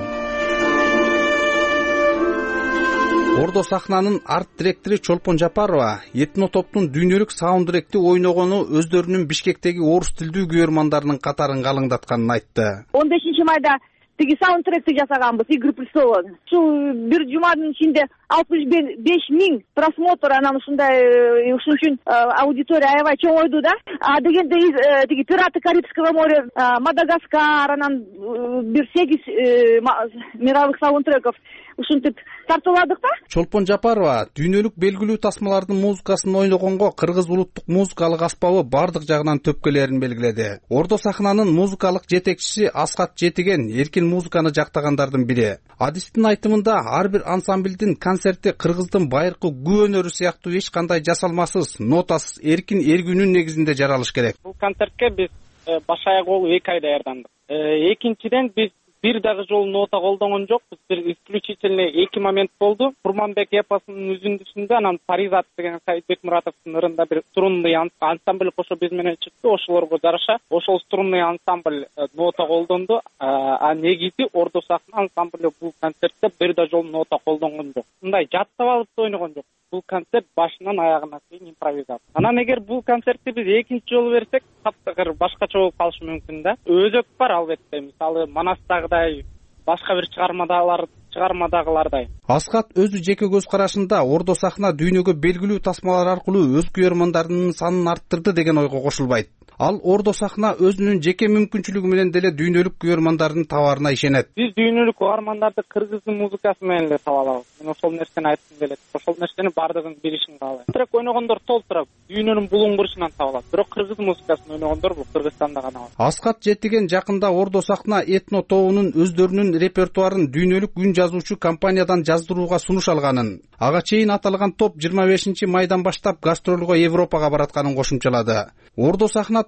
Speaker 18: Ордо сахнанын арт директору Чолпон Жапарова этно топтун дүйнөлүк саундтректи ойногону өздөрүнүн Бишкектеги орус тилдүү күйөрмандарынын катарын калыңдатканын айтты.
Speaker 3: он бешинчи майда тиги саундтректи жасаганбыз, Игорь Плесова. Ушул бир жуманын ичинде алтымыш беш миң просмотр, анан ушундай, ушун үчүн аудитория аябай чоңойду да. А дегенде тиги Пираты Карибского моря, Мадагаскар, анан бир сегиз мировых саундтреков ушинтип тартууладык да.
Speaker 18: Чолпон Жапарова дүйнөлүк белгилүү тасмалардын музыкасын ойногонго кыргыз улуттук музыкалык аспабы бардык жагынан төпкөлөрүн белгиледи. Ордо сахнанын музыкалык жетекчиси Аскат Жетиген эркин музыканы жактагандардын бири. Адистин айтымында ар бир ансамблдин концерти кыргыздын байыркы күү өнөрү сыяктуу эч кандай жасалмасыз, нотасыз, эркин эргүүнүн негизинде жаралыш керек.
Speaker 19: Бул концертке биз баш аяк болуп эки ай даярдандык. Экинчиден биз бир дагы жолу нота колдонгон жокпуз. Бир исключительно эки момент болду. Курманбек эпосунун үзүндүсүндө, анан Паризат деген Саидбек Муратовдун ырында бир струнный ансамбль кошо биз менен чыкты. Ошолорго жараша ошол струнный ансамбль нота колдонду. А негизи Ордо сахна ансамбль бул концертте бир да жолу нота колдонгон жок. Мындай жаттап алып ойногон жок. Бул концерт башынан аягына чейин импровизация. Анан эгер бул концертти биз экинчи жолу берсек, таптакыр башкача болуп калышы мүмкүн да. Өзөк бар албетте. Мисалы Манастагыдай, башка бир чыгармадагылар чыгармадагылардай.
Speaker 18: Аскат өзү жеке көз карашында Ордо сахна дүйнөгө белгилүү тасмалар аркылуу өз күйөрмандарынын санын арттырды деген ойго кошулбайт. Ал Ордо сахна өзүнүн жеке мүмкүнчүлүгү менен деле дүйнөлүк күйөрмандардын табаарына ишенет.
Speaker 19: Биз дүйнөлүк угармандарды кыргыздын музыкасы менен эле таба алабыз. Мен ошол нерсени айткым келет. Ошол нерсени бардыгын билишин каалайм. Трек ойногондор толтура дүйнөнүн булуңгурушунан таба алат. Бирок кыргыз музыкасын ойногондор бул Кыргызстанда гана бар.
Speaker 18: Аскат Жетиген жакында Ордо сахна этно тобунун өздөрүнүн репертуарын дүйнөлүк үн жазуучу компаниядан жаздырууга сунуш алганын, ага чейин аталган топ жыйырма бешинчи майдан баштап гастролго Европага баратканын кошумчалады. Ордо сахна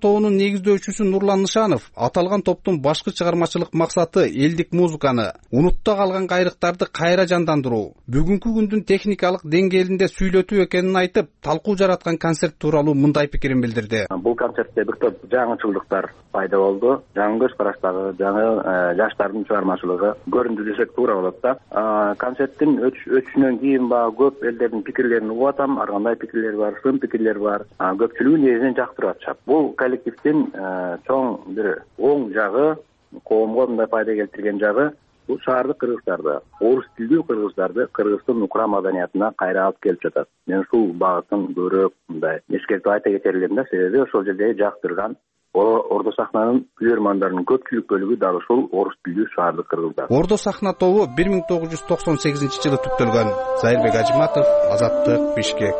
Speaker 18: тобунун негиздөөчүсү Нурлан Нышанов аталган топтун башкы чыгармачылык максаты элдик музыканы, унутта калган кайрыктарды кайра жандандыруу, бүгүнкү күндүн техникалык деңгээлинде сүйлөтүү экенин айтып, талкуу жараткан концерт тууралуу мындай пикирин билдирди.
Speaker 20: Бул концертте бир топ жаңычылдыктар пайда болду. Жаңы көз караштагы, жаңы жаштардын чыгармачылыгы көрүндү десек туура болот да. Концерттин өтүшүнөн кийин баягы көп элдердин пикирлерин угуп атам. Ар кандай пикирлер бар, сын пикирлер бар. Көпчүлүгү негизинен жактырып атышат. Бул коллективдин чоң бир оң жагы, коомго мындай пайда келтирген жагы бул шаардык кыргыздарды, орус тилдүү кыргыздарды кыргыздын укра маданиятына кайра алып келип жатат. Мен ушул багытын көбүрөөк мындай эскертип айта кетер элем да, себеби ошол жерде жактырган Ордо сахнанын күйөрмандарынын көпчүлүк бөлүгү дагы ушул орус тилдүү шаардык кыргыздар.
Speaker 18: Ордо сахна тобу бир миң тогуз жүз токсон сегизинчи жылы түптөлгөн. Зайырбек Ажиматов, Азаттык, Бишкек.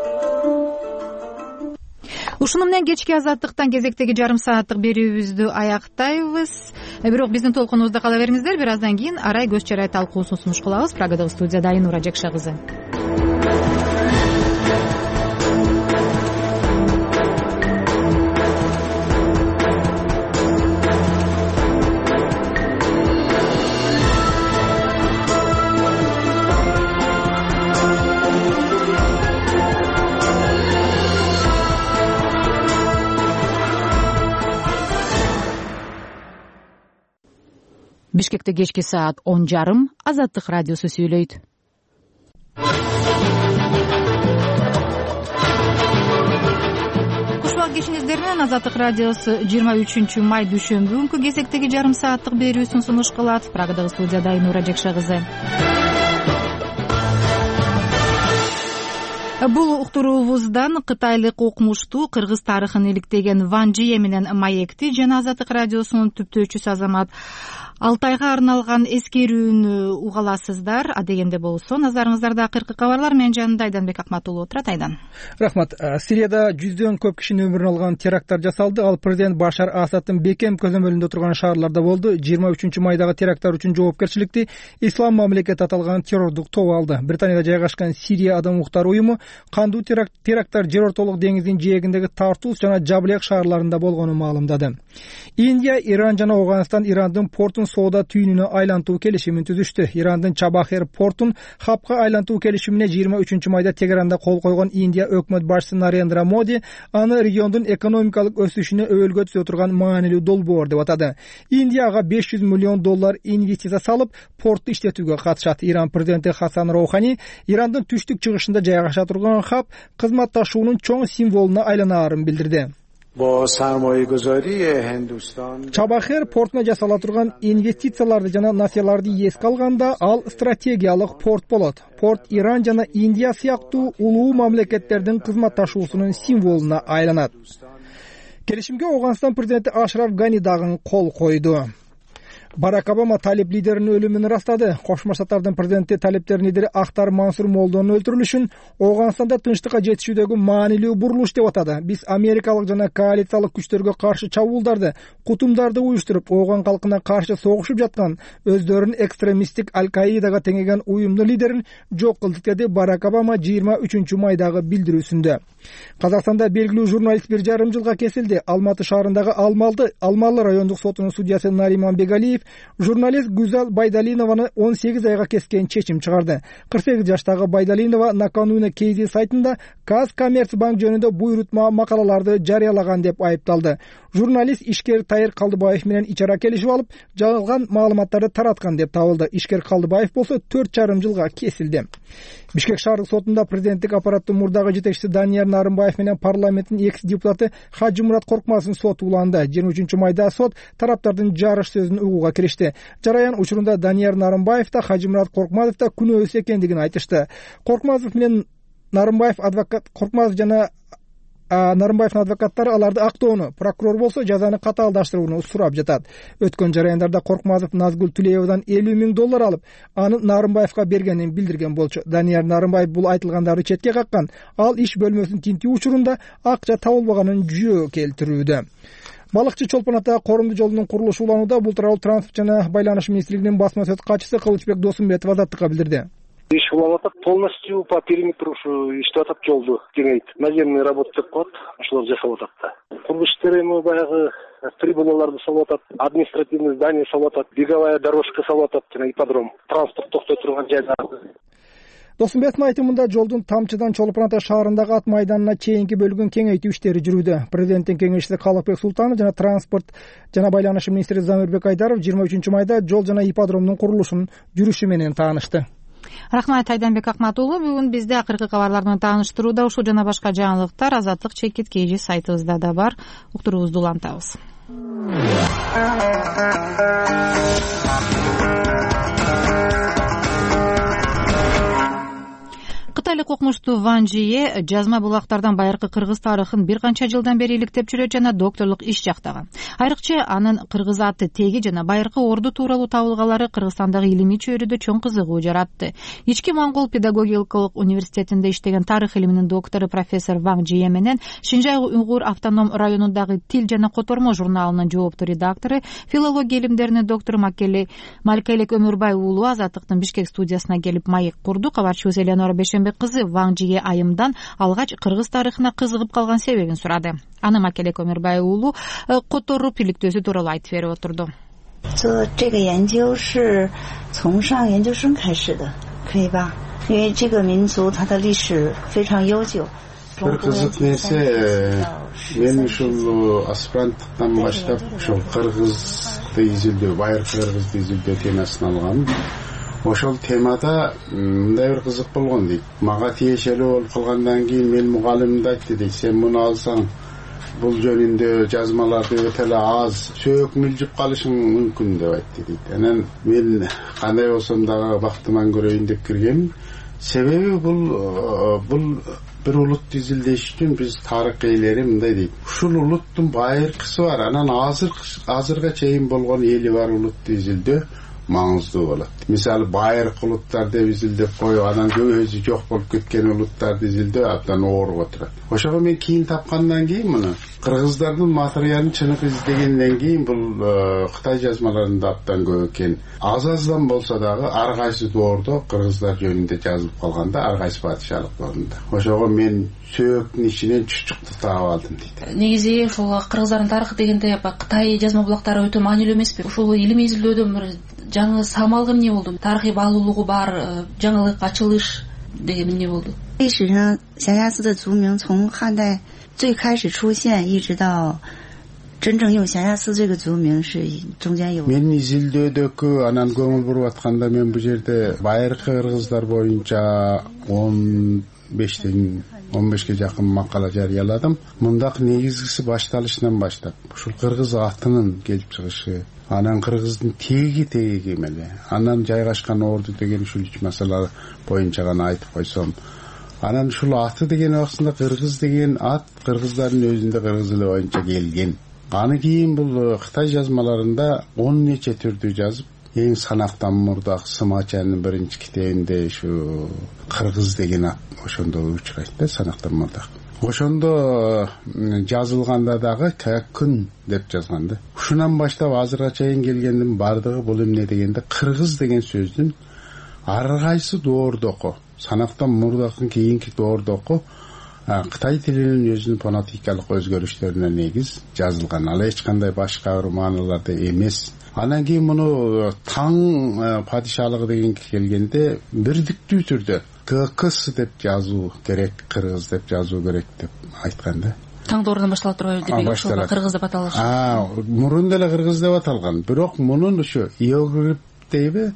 Speaker 1: Ушуну менен кечки Азаттыктан кезектеги жарым сааттык берүүбүздү аяктайбыз. Бирок биздин толкунубузда кала бериңиздер. Бир аздан кийин Арай көз чарай талкуусун сунуш кылабыз. Прагадагы студияда Айнура Жекша кызы. Бишкекте кечки саат он жарым, Азаттык радиосу сүйлөйт. Кушбак кешиңиздер менен Азаттык радиосу жыйырма үчүнчү май дүйшөмбү күнкү кезектеги жарым сааттык берүүсүн сунуш кылат. Прагадагы студияда Айнура Жекша кызы. Бул уктуруубуздан кытайлык окумуштуу кыргыз тарыхын иликтеген Ван Жие менен маекти жана Азаттык радиосунун түптөөчүсү Азамат Алтайга арналган эскерүүнү уга аласыздар. Адегенде болсо, назарыңыздарда акыркы кабарлар менен жанында Айданбек Акмат уулу отурат. Айдан.
Speaker 4: Рахмат. Сирияда жүздөн көп кишинин өмүрүн алган теракттар жасалды. Ал президент Башар Асадтын бекем көзөмөлүндө турган шаарларда болду. жыйырма үчүнчү майдагы теракттар үчүн жоопкерчиликти Ислам мамлекети аталган террордук топ алды. Британияда жайгашкан Сирия адам укуктары уюму кандуу теракттар Жер ортолук деңиздин жээгиндеги Тартус жана Жаблек шаарларында болгонун маалымдады. Индия, Иран жана Афганистан Ирандын портун соода түйүнүнө айлантуу келишимин түзүштү. Ирандын Чабахер портун хапка айлантуу келишимине жыйырма үчүнчү майда Тегеранда кол койгон Индия өкмөт башчысы Нарендра Моди аны региондун экономикалык өсүшүнө өбөлгө түзө турган маанилүү долбоор деп атады. Индияга беш жүз миллион доллар инвестиция салып, портты иштетүүгө катышат. Иран президенти Хасан Роухани Ирандын түштүк чыгышында жайгаша турган хап кызматташуунун чоң символуна айланаарын билдирди. Чабахер портуна жасала турган инвестицияларды жана насияларды эске алганда, ал стратегиялык порт болот. Порт Иран жана Индия сыяктуу улуу мамлекеттердин кызматташуусунун символуна айланат. Келишимге Афганистан президенти Ашраф Гани дагы кол койду. Барак Обама талиб лидеринин өлүмүн ырастады. Кошмо Штаттардын президенти талибтердин лидери Ахтар Мансур Молдонун өлтүрүлүшүн Афганистанда тынчтыкка жетишүүдөгү маанилүү бурулуш деп атады. Биз америкалык жана коалициялык күчтөргө каршы чабуулдарды, кутумдарды уюштуруп, Афган калкына каршы согушуп жаткан, өздөрүн экстремисттик Аль-Каидага теңеген уюмдун лидерин жок кылдык, деди Барак Обама жыйырма үчүнчү майдагы билдирүүсүндө. Казакстанда белгилүү журналист бир жарым жылга кесилди. Алматы шаарындагы Алмалы Алмалы райондук сотунун судьясы Нариман Бегалиев журналист Гүзал Байдалинованы он сегиз айга кескен чечим чыгарды. кырк сегиз жаштагы Байдалинова накануна Кейзи сайтында Казкоммерцбанк жөнүндө буйрутма макалаларды жарыялаган деп айыпталды. Журналист ишкер Тайыр Калдыбаев менен ичара келишип алып, жалган маалыматтарды тараткан деп табылды. Ишкер Калдыбаев болсо төрт жарым жылга кесилди. Бишкек шаардык сотунда президенттик аппараттын мурдагы жетекчиси Данияр Нарымбаев менен парламенттин экс депутаты Хажымурат Коркмазовдун соту уланды. жыйырма үчүнчү майда сот тараптардын жарыш сөзүн угууга киришти. Жараян учурунда Данияр Нарымбаев да Хажымурат Коркмазов да күнөөсүз экендигин айтышты. Коркмазов менен Нарымбаев адвокат Коркмазов жана Нарымбаевдин адвокаттары аларды актоону, прокурор болсо жазаны катаалдаштырууну сурап жатат. Өткөн жараяндарда Коркмазов Назгүл Түлеевадан элүү миң доллар алып, аны Нарымбаевга бергенин билдирген болчу. Данияр Нарымбаев бул айтылгандарды четке каккан. Ал иш бөлмөсүнүн тинтүү учурунда акча табылбаганын жүйө келтирүүдө. Балыкчы Чолпон Ата Коромду жолунун курулушу уланууда. Бул тууралуу Транспорт жана Байланыш министрлигинин басма сөз катчысы Кылычбек Досумбетов Азаттыкка билдирди.
Speaker 21: иш улап атат, полностью по периметру ушу иштеп атат, жолду кеңейт. Наземный работа деп коет, ошолор жасап атат да. Курулуш иштери баягы трибуналарды салып атат, административный здание салып атат, беговая дорожка салып атат, жана ипподром, транспорт токтой турган жайларды.
Speaker 4: Досмбектин айтымында жолдун Тамчыдан Чолпон Ата шаарындагы ат майданына чейинки бөлүгүн кеңейтүү иштери жүрүүдө. Президенттин кеңешчиси Калыкбек Султанов жана транспорт жана байланыш министри Замирбек Айдаров жыйырма үчүнчү майда жол жана ипподромдун курулушунун жүрүшү менен таанышты.
Speaker 1: Рахмат Айданбек Акмат уулу. Бүгүн бизде акыркы кабарлар менен тааныштырууда ушул жана башка жаңылыктар Азаттык чекит кж сайтыбызда да бар. Уктуруубузду улантабыз. Кытайлык окумуштуу Ван Жие жазма булактардан байыркы кыргыз тарыхын бир канча жылдан бери иликтеп жүрөт жана докторлук иш жактаган. Айрыкча анын кыргыз аты теги жана байыркы орду тууралуу табылгалары Кыргызстандагы илимий чөйрөдө чоң кызыгуу жаратты. Ички Моңгол педагогикалык университетинде иштеген тарых илиминин доктору профессор Ван Жие менен Шинжай Уйгур автоном районундагы Тил жана Котормо журналынын жооптуу редактору, филология илимдеринин доктору Малкелек Өмүрбай уулу Азаттыктын Бишкек студиясына келип маек курду. Кабарчыбыз Элеонора Бешенбек кызы Ван Жие айымдан алгач кыргыз тарыхына кызыгып калган себебин сурады. Аны Макелек Өмүрбай уулу которуп иликтөөсү тууралуу айтып берип отурду.
Speaker 22: 做这个研究是从上研究生开始的，可以吧？因为这个民族它的历史非常悠久。
Speaker 23: Bir kızık neyse, men uşul aspiranттыктан баштап ушул кыргызды изилдөө, байыркы кыргызды изилдөө темасын алгам. Ошол темада мындай бир кызык болгон дейт. Мага тиешелүү болуп калгандан кийин мен мугалимимде айтты дейт, сен муну алсаң бул жөнүндө жазмаларды өтө эле аз сөөк мүлжүп калышың мүмкүн деп айтты дейт. Анан мен кандай болсом дагы бактыман көрөйүн деп киргем. Себеби бул бул bir улутты изилдеш үчүн биз тарых ээлери мындай дейт. Ушул улуттун байыркысы бар, анан азыр азырга чейин болгон эли бар улутты изилдөө маңыздуу болот. Мисалы байыркы улуттар деп изилдеп коюп, анан өзү жок болуп кеткен улуттарды изилдөө абдан ооруга турат. Ошого мен кийин тапкандан кийин муну кыргыздардын материалын чыныгы издегенден кийин бул Кытай жазмаларында абдан көп экен. Аз-аздан болсо дагы ар кайсы доордо кыргыздар жөнүндө жазылып калганда ар кайсы падышалык орунда. Ошого мен сөөктүн ичинен чучукту таап алдым дейт.
Speaker 7: Негизи ушул кыргыздардын тарыхы дегенде Кытай жазма булактары өтө маанилүү эмеспи? Ушул илимий изилдөөдөн бир жаңы самал эмне болду? Тарыхый баалуулугу бар, жаңылык, ачылыш деген эмне болду?
Speaker 22: 历史上辖下司的族名从汉代最开始出现一直到 真正用辖下司这个族名是中间有
Speaker 23: Мен изилдөөдөгү анан көңүл буруп атканда мен бу жерде байыркы кыргыздар боюнча он бештен он бешке жакын макала жарыяладым. Мындак негизгиси башталышынан баштап ушул кыргыз атынын келип чыгышы, анан кыргыздын теги теги кемели, анан жайгашкан орду деген ушул үч маселе боюнча гана айтып койсом, анан ушул аты деген убактында кыргыз деген ат кыргыздардын өзүндө кыргыз эле боюнча келген. Аны кийин бул Кытай жазмаларында он нече түрдүү жазып, эң санактан мурдак Сымачанын биринчи китебинде ушу кыргыз деген ат ошондо учурайт да, санактан мурдак. Ошондо жазылганда дагы күн деп жазган да. Ушунан баштап азырга чейин келгендин бардыгы бул эмне дегенде кыргыз деген сөздүн ар кайсы доордоку, санактан мурдакын кийинки доордоку Кытай тилинин өзүнүн фонетикалык өзгөрүштөрүнө негиз жазылган. Ал эч кандай башка бир мааниларда эмес. Анан кийин муну таң падишалыгы дегенге келгенде бирдиктүү түрдө ККС деп жазуу керек, кыргыз деп жазуу керек деп айткан да.
Speaker 7: Таң доорунан башталып турбайбы деп ошол кыргыз деп аталышы.
Speaker 23: А, мурун деле кыргыз деп аталган. Бирок мунун ушу иеограф дейби,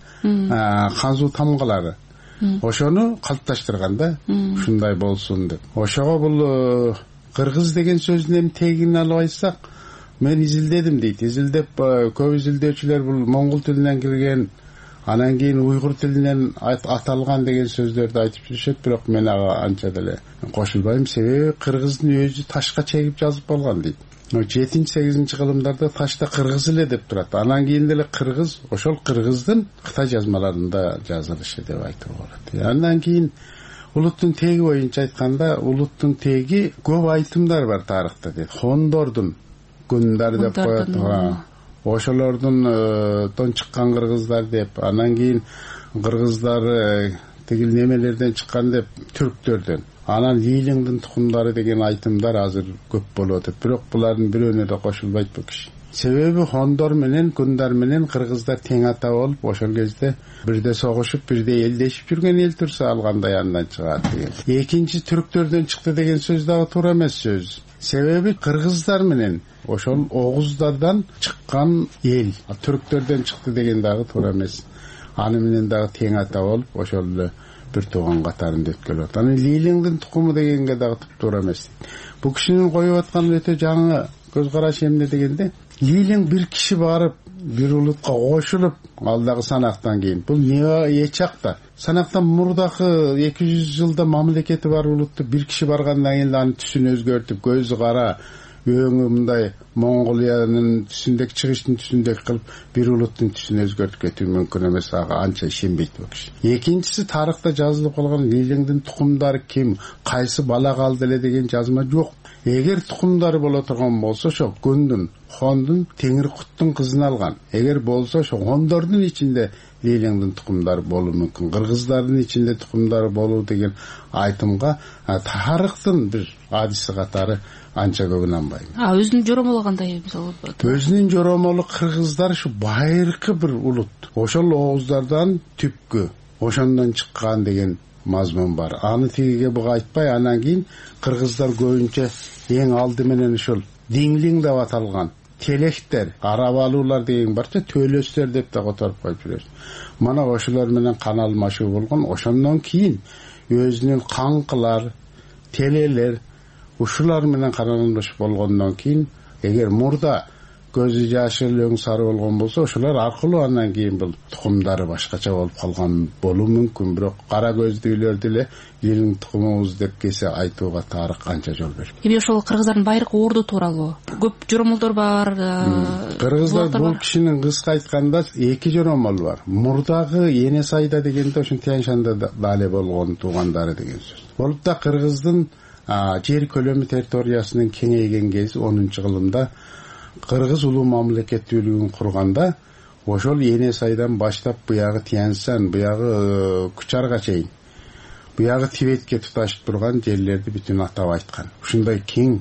Speaker 23: канзуу тамгалары. Ошону калыпташтырганда ушундай болсун деп. Ошого бул кыргыз деген сөздүн тегин алып айтсак, мен изилдедим дейт. Изилдеп көп изилдөөчүлөр бул моңгол тилинен кирген, анан кийин уйгур тилинен аталган деген сөздөрдү айтып жүрүшөт, бирок мен ага анча деле кошулбайм. Себеби кыргыздын өзү ташка чегип жазып болгон дейт. жетинчи сегизинчи кылымдарда ташта кыргыз эле деп турат. Анан кийин деле кыргыз, ошол кыргыздын Кытай жазмаларында жазылышы деп айтууга болот. Андан кийин улуттун теги боюнча айтканда, улуттун теги көп айтымдар бар тарыхта дейт. Хондордун күндары деп коет. Ошолордун тон чыккан кыргыздар деп. Анан кийин кыргыздар тигил немелерден чыккан деп түрктөрдөн. Анан Лилиңдин тукумдары деген айтымдар азыр көп болуп атат. Бирок булардын бирөөнө да кошулбайт бул киши. Себеби хондор менен, гундар менен кыргыздар тең ата болуп, ошол кезде бирде согушуп, бирде элдешип жүргөн эл турса ал кандай андан чыгат деген. Экинчи түрктөрдөн чыкты деген сөз дагы туура эмес сөз. Себеби кыргыздар менен ошол огуздардан чыккан эл, түрктөрдөн чыкты деген дагы туура эмес. Аны менен дагы тең ата болуп, ошол эле бир тууган катарында өткөрүп атат. Аны Лилиңдин тукуму дегенге дагы туура эмес. Бул кишинин коюп аткан өтө жаңы көз караш эмне дегенде, Лилиң бир киши барып, бир улутка кошулуп, ал дагы санактан кийин. Бул не эчакта. Санактан мурдакы эки жүз жылда мамлекети бар улутту бир киши баргандан кийин анын түсүн өзгөртүп, көзү кара, өңү мындай Монголиянын түсүндөгү, чыгыштын түсүндөгү кылып, бир улуттун түсүн өзгөртүп кетүү мүмкүн эмес. Ага анча ишенбейт бул киши. Экинчиси, тарыхта жазылып калган Лилиңдин тукумдары ким, кайсы бала калды эле деген жазма жок. Эгер тукумдары боло турган болсо, ошо Гүндүн, Хондун, Теңиркуттун кызын алган. Эгер болсо, ошо Хондордун ичинде Лилиңдин тукумдары болуу мүмкүн. Кыргыздардын ичинде тукумдары болуу деген айтымга тарыхтын бир адиси катары анча көп инанбайм.
Speaker 7: А өзүнүн жоромолу кандай мисалы?
Speaker 23: Өзүнүн жоромолу кыргыздар ушу байыркы бир улут. Ошол ооздардан түпкү, ошондон чыккан деген мазмун бар. Аны тигиге буга айтпай, анан кийин кыргыздар көбүнчө эң алды менен ушул диңлиң деп аталган телектер, арабалуулар деген барча, төлөстөр деп да которуп коюп жүрөт. Мана ошолор менен кан алмашуу болгон. Ошондон кийин өзүнүн каңкылар, телелер, ушулар менен кан алмашуу болгондон кийин, эгер мурда көзү жашыл, өң сары болгон болсо, ошолор аркылуу андан кийин бул тукумдары башкача болуп калган болуу мүмкүн. Бирок кара көздүүлөрдү эле Лилиң тукумубуз деп кесе айтууга тарых канча жол берет.
Speaker 7: Эми ошол кыргыздардын байыркы орду тууралуу көп жоромолдор бар.
Speaker 23: Кыргыздар бул кишинин кыска айтканда эки жоромол бар. Мурдагы Эне Сайда дегенде ошо Тянь-Шанда дале болгон туугандары деген сөз. Болуп да кыргыздын жер көлөмү территориясынын кеңейген кези онунчу кылымда кыргыз улуу мамлекеттүүлүгүн курганда, ошол Эне Сайдан баштап буягы Тянь-Шань, буягы Кучарга чейин, буягы Тибетке туташып турган жерлерди бүтүн атап айткан. Ушундай кең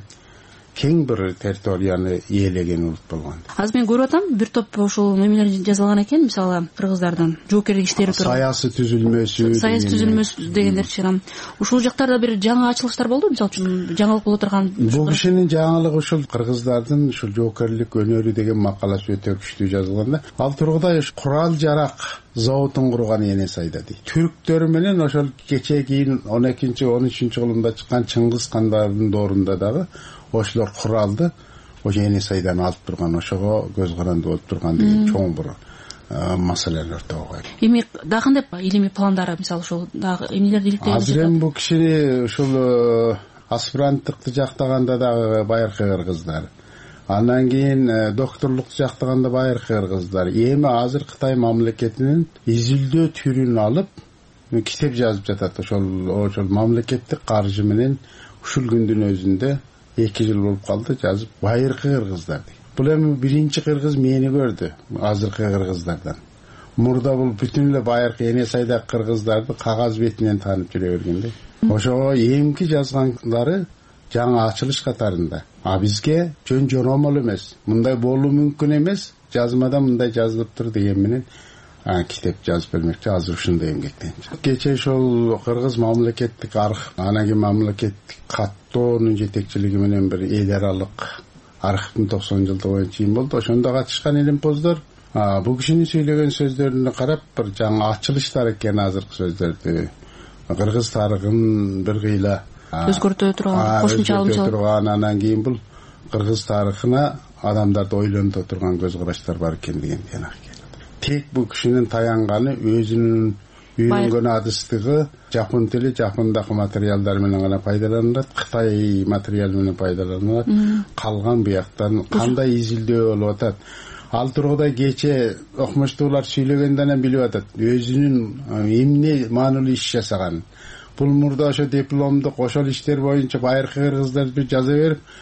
Speaker 23: кең бир территорияны ээлеген улут болгон.
Speaker 7: Азыр мен көрүп атам, бир топ ошол немелер жазылган экен, мисалы кыргыздардын жоокерлик иштери тууралуу.
Speaker 23: Саясий түзүлмөсү,
Speaker 7: саясий түзүлмөсү дегендер чыгам. Ушул жактарда бир жаңы ачылыштар болду, мисалы үчүн жаңылык боло турган.
Speaker 23: Бул кишинин жаңылыгы ушул кыргыздардын ушул жоокерлик өнөрү деген макаласы өтө күчтүү жазылганда, ал тургудай курал жарак заводун курган Эне Сайда дейт. Түрктөр менен ошол кече кийин он экинчи он үчүнчү кылымда чыккан Чыңгыз хандардын доорунда дагы ошолор куралды ошо Эне Сайдан алып турган, ошого көз каранды болуп турган деген чоң бир маселелер тобой.
Speaker 7: Эми дагы кандай илимий пландары, мисалы ушул дагы эмнелерди иликтеген?
Speaker 23: Азыр эми бул киши ушул аспиранттыкты жактаганда дагы байыркы кыргыздар. Андан кийин докторлукту жактаганда байыркы кыргыздар. Эми азыр Кытай мамлекетинин изилдөө түрүн алып китеп жазып жатат. Ошол ошол мамлекеттик каржы менен ушул күндүн өзүндө эки жыл болуп калды жазып байыркы кыргыздар дейт. Бул эми биринчи кыргыз мени көрдү азыркы кыргыздардан. Мурда бул бүтүн эле байыркы Эне Сайда кыргыздарды кагаз бетинен таанып жүрө бергенде. Ошого эмки жазгандары жаңы ачылыш катарында. А бизге жөн жоромол эмес, мындай болуу мүмкүн эмес, жазмада мындай жазылыптыр деген менен китеп жазып бермекчи. Азыр ушундай эмгектен. Кече ошол кыргыз мамлекеттик архив, анан кийин мамлекеттик каттоонун жетекчилиги менен бир эл аралык архивдин токсон жылдыгына чейин болду. Ошондо катышкан илимпоздор бул кишинин сүйлөгөн сөздөрүнө карап бир жаңы ачылыштар экен азыркы сөздөрдү. Кыргыз тарыхын бир кыйла
Speaker 7: өзгөртө турган, кошумча алымчалык
Speaker 23: турган, анан кийин бул кыргыз тарыхына адамдарды ойлонто турган көз караштар бар экен деген жанагы. Тек бул кишинин таянганы өзүнүн үйрөнгөн адыстыгы жапон тили, жапондагы материалдар менен гана пайдаланылат, Кытай материал менен пайдаланылат. Калган бияктан кандай изилдөө болуп атат. Ал тургудай кече окумуштуулар сүйлөгөндөн билип атат. Өзүнүн эмне маанилүү иш жасаган. Бул мурда ошо дипломдук ошол иштер боюнча байыркы кыргыздар жаза берип,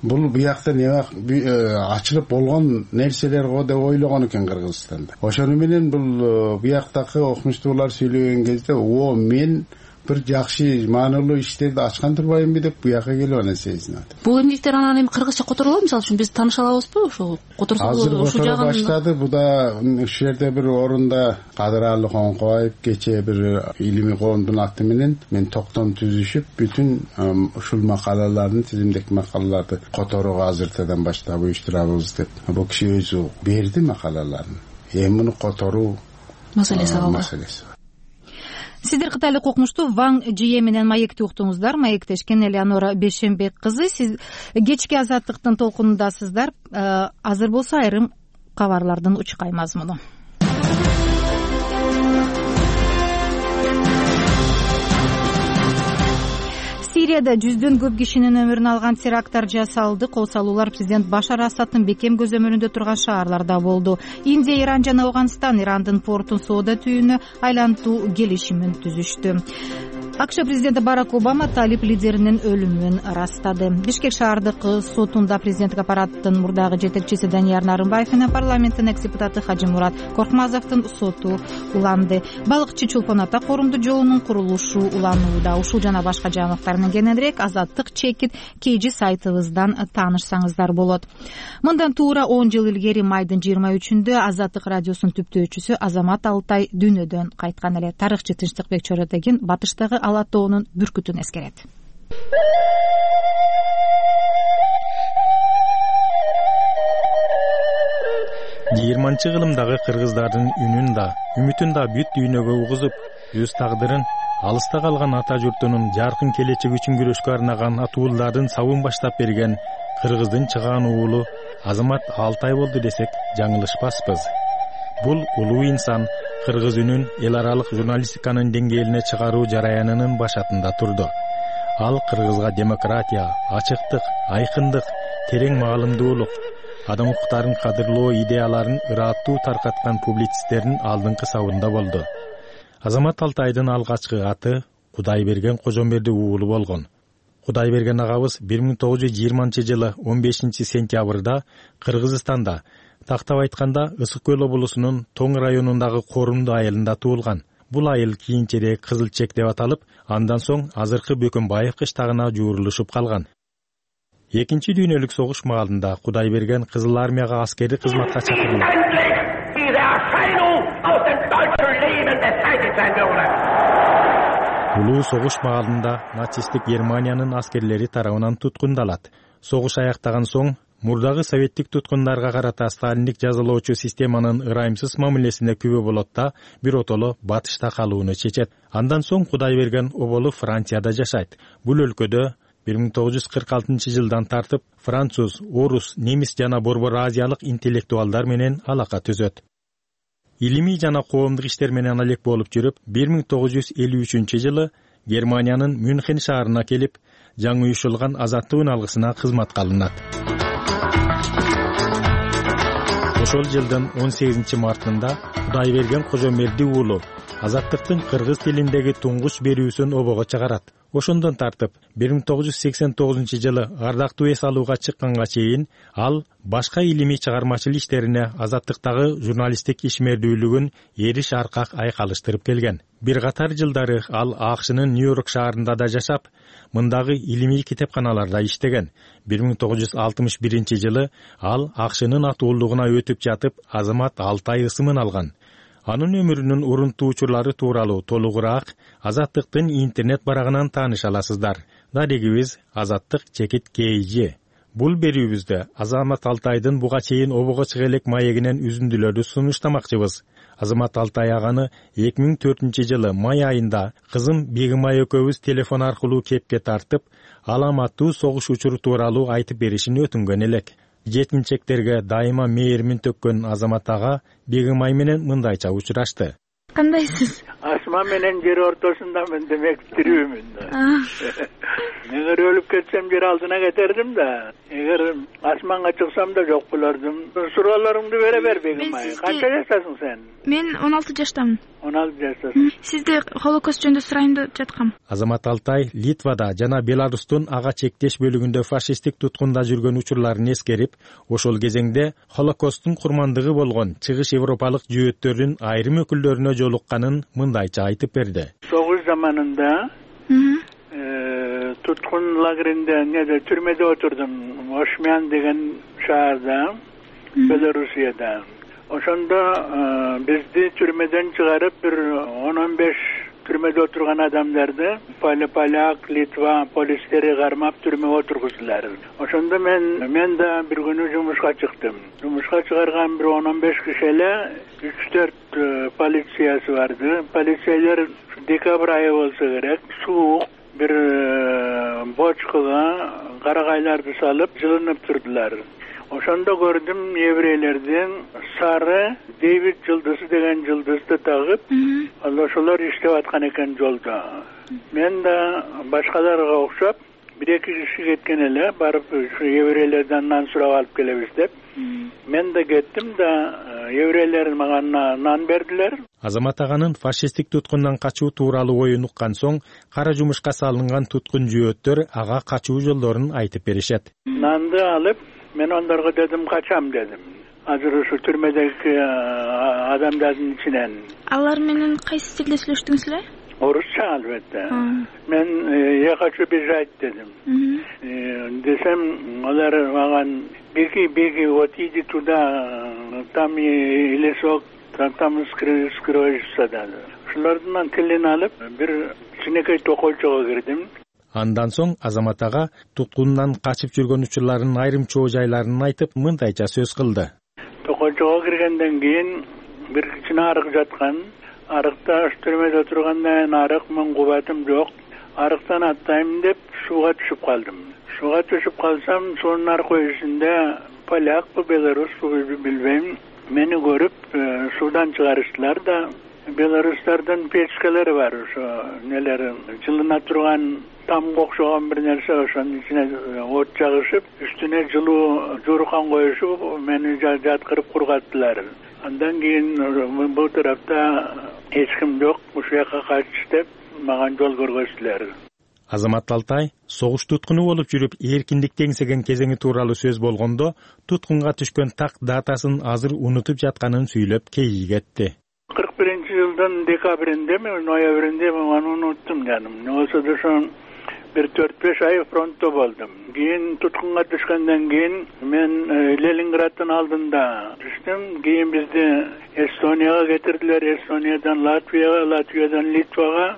Speaker 23: бул биякта не ачылып болгон нерселер го деп ойлогон экен Кыргызстанда. Ошону менен бул бияктагы окумуштуулар сүйлөгөн кезде о мен бир жакшы маанилүү иштерди ачкан турбайбынбы деп буяка келип анан сезинат.
Speaker 7: Бул эмгектер анан эми кыргызча которулат, мисалы үчүн биз тааныша алабызбы ошо которсо
Speaker 23: ушул жагын баштады. Буда ушул жерде бир орунда Кадыралы Коңкобаев кечээ бир илимий коомдун аты менен мен токтом түзүшүп бүтүн ушул макалалардын тизимдеги макалаларды которууга азыртадан баштап уюштурабыз деп бул киши өзү берди макалаларын. Эми муну которуу маселеси калды.
Speaker 1: Сиздер кытайлык окумуштуу Ваң Жие менен маекти уктуңуздар. Маектешкен Элеонора Бешенбек кызы. Сиз кечки Азаттыктын толкунундасыздар. Азыр болсо айрым кабарлардын учкай мазмуну. Сирияда жүздөн көп кишинин өмүрүн алган теракттар жасалды. Кол салуулар президент Башар Асадтын бекем көзөмөлүндө турган шаарларда болду. Индия, Иран жана Афганистан Ирандын портун соода түйүнү айлантуу келишимин түзүштү. АКШ президенти Барак Обама талиб лидеринин өлүмүн ырастады. Бишкек шаардык сотунда президенттик аппараттын мурдагы жетекчиси Данияр Нарымбаев менен парламенттин экс-депутаты Хажимурат Коркмазовдун соту уланды. Балыкчы Чулпон Ата коомдук жолунун курулушу уланууда. Ушул жана башка жаңылыктар менен кененирээк Азаттык чекит кейжи сайтыбыздан таанышсаңыздар болот. Мындан туура он жыл илгери майдын жыйырма үчүндө Азаттык радиосунун түптөөчүсү Азамат Алтай дүйнөдөн кайткан эле. Тарыхчы Тынчтыкбек Чоротегин батыштагы Ала тоонун бүркүтүн эскерет.
Speaker 5: жыйырманчы кылымдагы кыргыздардын үнүн да, үмүтүн да бүт дүйнөгө угузуп, өз тагдырын алыста калган ата журтунун жаркын келечеги үчүн күрөшкө арнаган атуулдардын сабын баштап берген кыргыздын чыгаан уулу Азамат Алтай болду десек жаңылышпаспыз. Бул улуу инсан кыргыз үнүн эл аралык журналистиканын деңгээлине чыгаруу жараянынын башатында турду. Ал кыргызга демократия, ачыктык, айкындык, терең маалымдуулук, адам укуктарын кадырлоо идеяларын ыраттуу таркаткан публицисттердин алдыңкы сабында болду. Азамат Алтайдын алгачкы аты Кудайберген Кожомберди уулу болгон. Кудайберген агабыз бир миң тогуз жүз жыйырманчы жылы он бешинчи сентябрда Кыргызстанда, тактап айтканда Ысык көл облусунун Тоң районундагы Корумду айылында туулган. Бул айыл кийинчерээк Кызыл чек деп аталып, андан соң азыркы Бөкөнбаев кыштагына жуурулушуп калган. Экинчи дүйнөлүк согуш маалында Кудайберген Кызыл армияга аскердик кызматка чакырылды. Улуу согуш маалында нацисттик Германиянын аскерлери тарабынан туткундалат. Согуш аяктаган соң мурдагы советтик туткундарга карата сталиндик жазалоочу системанын ырайымсыз мамилесине күбө болот да биротоло батышта калууну чечет. Андан соң Кудайберген оболу Францияда жашайт. Бул өлкөдө бир миң тогуз жүз кырк алтынчы жылдан тартып француз, орус, немис жана борбор азиялык интеллектуалдар менен алака түзөт. Илимий жана коомдук иштер менен алек болуп жүрүп, бир миң тогуз жүз элүү үчүнчү жылы Германиянын Мюнхен шаарына келип, жаңы уюшулган Азаттык үн алгысына кызматка алынат. Ошол жылдын он сегизинчи мартында Кудайберген Кожомберди уулу Азаттыктын кыргыз тилиндеги туңгуч берүүсүн обого чыгарат. Ошондон тартып бир миң тогуз жүз сексен тогузунчу жылы ардактуу эс алууга чыкканга чейин ал башка илимий чыгармачыл иштерине Азаттыктагы журналисттик ишмердүүлүгүн эриш аркак айкалыштырып келген. Бир катар жылдары ал АКШнын Нью-Йорк шаарында да жашап, мындагы илимий китепканаларда иштеген. бир миң тогуз жүз алтымыш биринчи жылы ал АКШнын атуулдугуна өтүп жатып Азамат Алтай ысымын алган. Анын өмүрүнүн урунтуу учурлары тууралуу толугураак Азаттыктын интернет барагынан тааныша аласыздар. Дарегибиз Азаттык чекит кей. Бул берүүбүздө Азамат Алтайдын буга чейин обого чыга элек маегинен үзүндүлөрдү сунуштамакчыбыз. Азамат Алтай аганы эки миң төртүнчү жылы май айында кызым Бегимай экөөбүз телефон аркылуу кепке тартып, аламаттуу согуш учуру тууралуу айтып беришин өтүнгөн элек. Жеткинчектерге дайыма мээримин төккөн Азамат ага Бегимай менен мындайча учурашты.
Speaker 6: Кандайсыз?
Speaker 2: асма менен жер ортосундамын демек тирүүмүн да. Эгер өлүп кетсем жер алдына кетердим да. Эгер асманга чыксам да жок болордум. Суроолоруңду бере бер Бегим айы. Канча жаштасың сен?
Speaker 6: Мен он алты жаштамын.
Speaker 2: он алты жаштасың.
Speaker 6: Сизди Холокост жөнүндө сурайын деп жаткам.
Speaker 5: Азамат Алтай Литвада жана Беларустун ага чектеш бөлүгүндө фашисттик туткунда жүргөн учурларын эскерип, ошол кезеңде Холокосттун курмандыгы болгон чыгыш европалык жөөттөрдүн айрым өкүлдөрүнө жолукканын мындайча айтып берди.
Speaker 2: Согуш заманында туткун лагеринде, неде түрмөдө отурдум. Ошмян деген шаарда, Белоруссияда. Ошондо бизди түрмөдөн чыгарып бир он он беш түрмөдө отурган адамдарды поляк, Литва полистери кармап түрмөгө отургуздулар. Ошондо мен мен да бир күнү жумушка чыктым. Жумушка чыгарган бир он он беш киши эле үч төрт полициясы барды. Полициялар декабрь айы болсо керек, суук бир бочкага карагайларды салып жылынып турдулар. Ошондо көрдүм еврейлердин сары Дэвид жылдызы деген жылдызды тагып, ошолор иштеп аткан экен жолдо. Мен да башкаларга окшоп бир эки киши кеткен эле, барып ушу еврейлерден нан сурап алып келебиз деп. Мен да кеттим да, еврейлер мага нан бердилер.
Speaker 5: Азамат аганын фашисттик туткундан качуу тууралуу оюн уккан соң, кара жумушка салынган туткун жөөттөр ага качуу жолдорун айтып беришет.
Speaker 2: Нанды алып, мен ондорго дедим качам дедим. Азыр ушу түрмөдөгү адамдардын ичинен.
Speaker 6: Алар менен кайсы тилде сүйлөштүңүздөр?
Speaker 2: Орусча албетте. Мен я хочу бежать дедим. Десем, алар маган беги, беги, вот иди туда, там и лесок, там скроешься дады. Ушулардын тилин алып, бир кичинекей токойчого кирдим.
Speaker 5: Андан соң Азамат ага туткундан качып жүргөн учурларынын айрым чоо жайларын айтып, мындайча сөз кылды.
Speaker 2: Токойчого киргенден кийин бир кичине арык жаткан. Арыкта түрмөдө тургандан арык мен кубатым жок. Арыктан аттайм деп сууга түшүп калдым. Сууга түшүп калсам, суунун ар көйүсүндө полякпы, белоруспу билбейм, мени көрүп суудан чыгарыштылар да. Белорустардын печкалары бар, ошо нелер жылына турган тамга окшогон бир нерсе, ошонун ичине от жагышып, үстүнө жылуу жууркан коюшуп, мени жаткырып кургаттылар. Андан кийин бул тарапта эч ким жок, ушул жака кач деп мага жол көргөздүлөр.
Speaker 5: Азамат Алтай согуш туткуну болуп жүрүп эркиндик теңсеген кезеңи тууралуу сөз болгондо, туткунга түшкөн так датасын азыр унутуп жатканын сүйлөп кейи кетти.
Speaker 2: кырк биринчи жылдын декабринде, ноябринде аны унуттум жаным. Не болсо да ошо бир төрт беш ай фронтто болдум. Кийин туткунга түшкөндөн кийин мен Ленинграддын алдында түштүм. Кийин бизди Эстонияга кетирдилер, Эстониядан Латвияга, Латвиядан Литвага,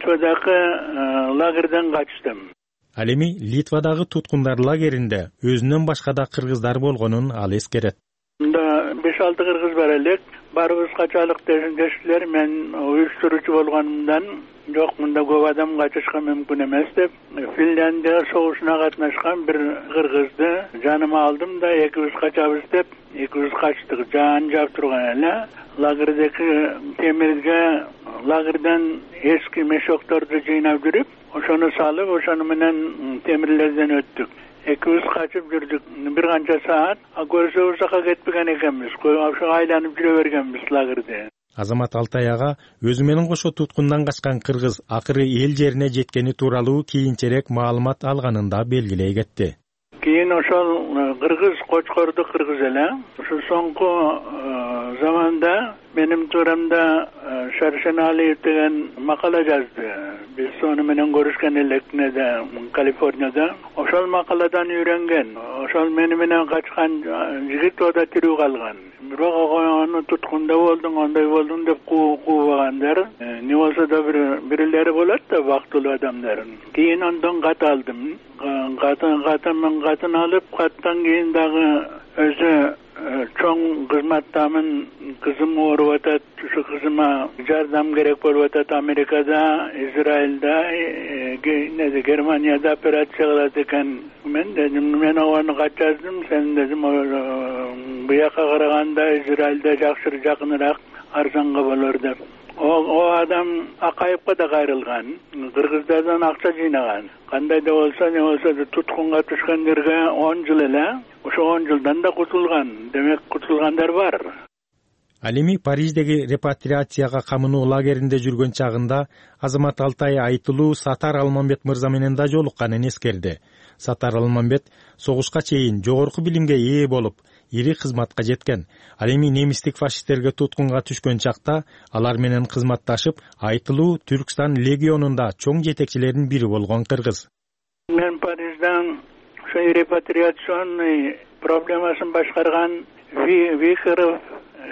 Speaker 2: Литвадагы лагерден качтым.
Speaker 5: Ал эми Литвадагы туткундар лагеринде өзүнөн башка да кыргыздар болгонун ал эскерет.
Speaker 2: Мында беш алты кыргыз бар элек, барыбыз качалык дештилер. Мен уюштуруучу болгонумдан жок, мында көп адам качышка мүмкүн эмес деп, Финляндия согушуна катнашкан бир кыргызды жаныма алдым да, экибиз качабыз деп, экибиз качтык. Жан жап турган эле лагердеги темирге, лагерден эски мешокторду жыйнап жүрүп, ошону салып, ошону менен темирлерден өттүк. Экибиз качып жүрдүк бир канча саат, а көрсө узакка кетпеген экенбиз. Ошо айланып жүрө бергенбиз лагерде.
Speaker 5: Азамат Алтай ага өзү менен кошо туткундан качкан кыргыз акыры эл жерине жеткени тууралуу кийинчерээк маалымат алганын да белгилей кетти.
Speaker 2: Кийин ошол кыргыз Кочкорду кыргыз эле. Ошо соңку заманда менин туурамда Шаршеналиев деген макала жазды. Биз сону менен көрүшкөн элек неде, Калифорнияда. Ошол макаладан үйрөнгөн. Ошол мени менен качкан жигит ода тирүү калган. Бирок аны туткунда болдуң, андай болдуң деп куубагандар. Не болсо да бир бирлери болот да, бактылуу адамдар. Кийин андан кат алдым. Катын катын мен катын алып, каттан кийин дагы өзү чоң кызматтамын, кызым ооруп атат, ушу кызыма жардам керек болуп атат. Америкада, Израилда, неде Германияда операция кылат экен. Мен дедим, мен аны кат жаздым, сен дедим, буяка караганда Израилда жакшы, жакыныраак, арзанга болор деп. o adam Акаевка да кайрылган, кыргыздардан акча жыйнаган. Кандай да болсо, не болсо да туткунга түшкөндөргө он жыл эле, ошо он жылдан да кутулган. Демек кутулгандар бар.
Speaker 5: Ал эми Париждеги репатриацияга камынуу лагеринде жүргөн чагында Азамат Алтай айтылуу Сатар Алмамбет мырза менен да жолукканын эскерди. Сатар Алмамбет согушка чейин жогорку билимге ээ болуп, ири кызматка жеткен. Ал эми немистик фашисттерге туткунга түшкөн чакта алар менен кызматташып, айтылуу Түркстан легионунда чоң жетекчилердин бири болгон кыргыз.
Speaker 2: Мен Парижден ошо репатриационный проблемасын башкарган Викаров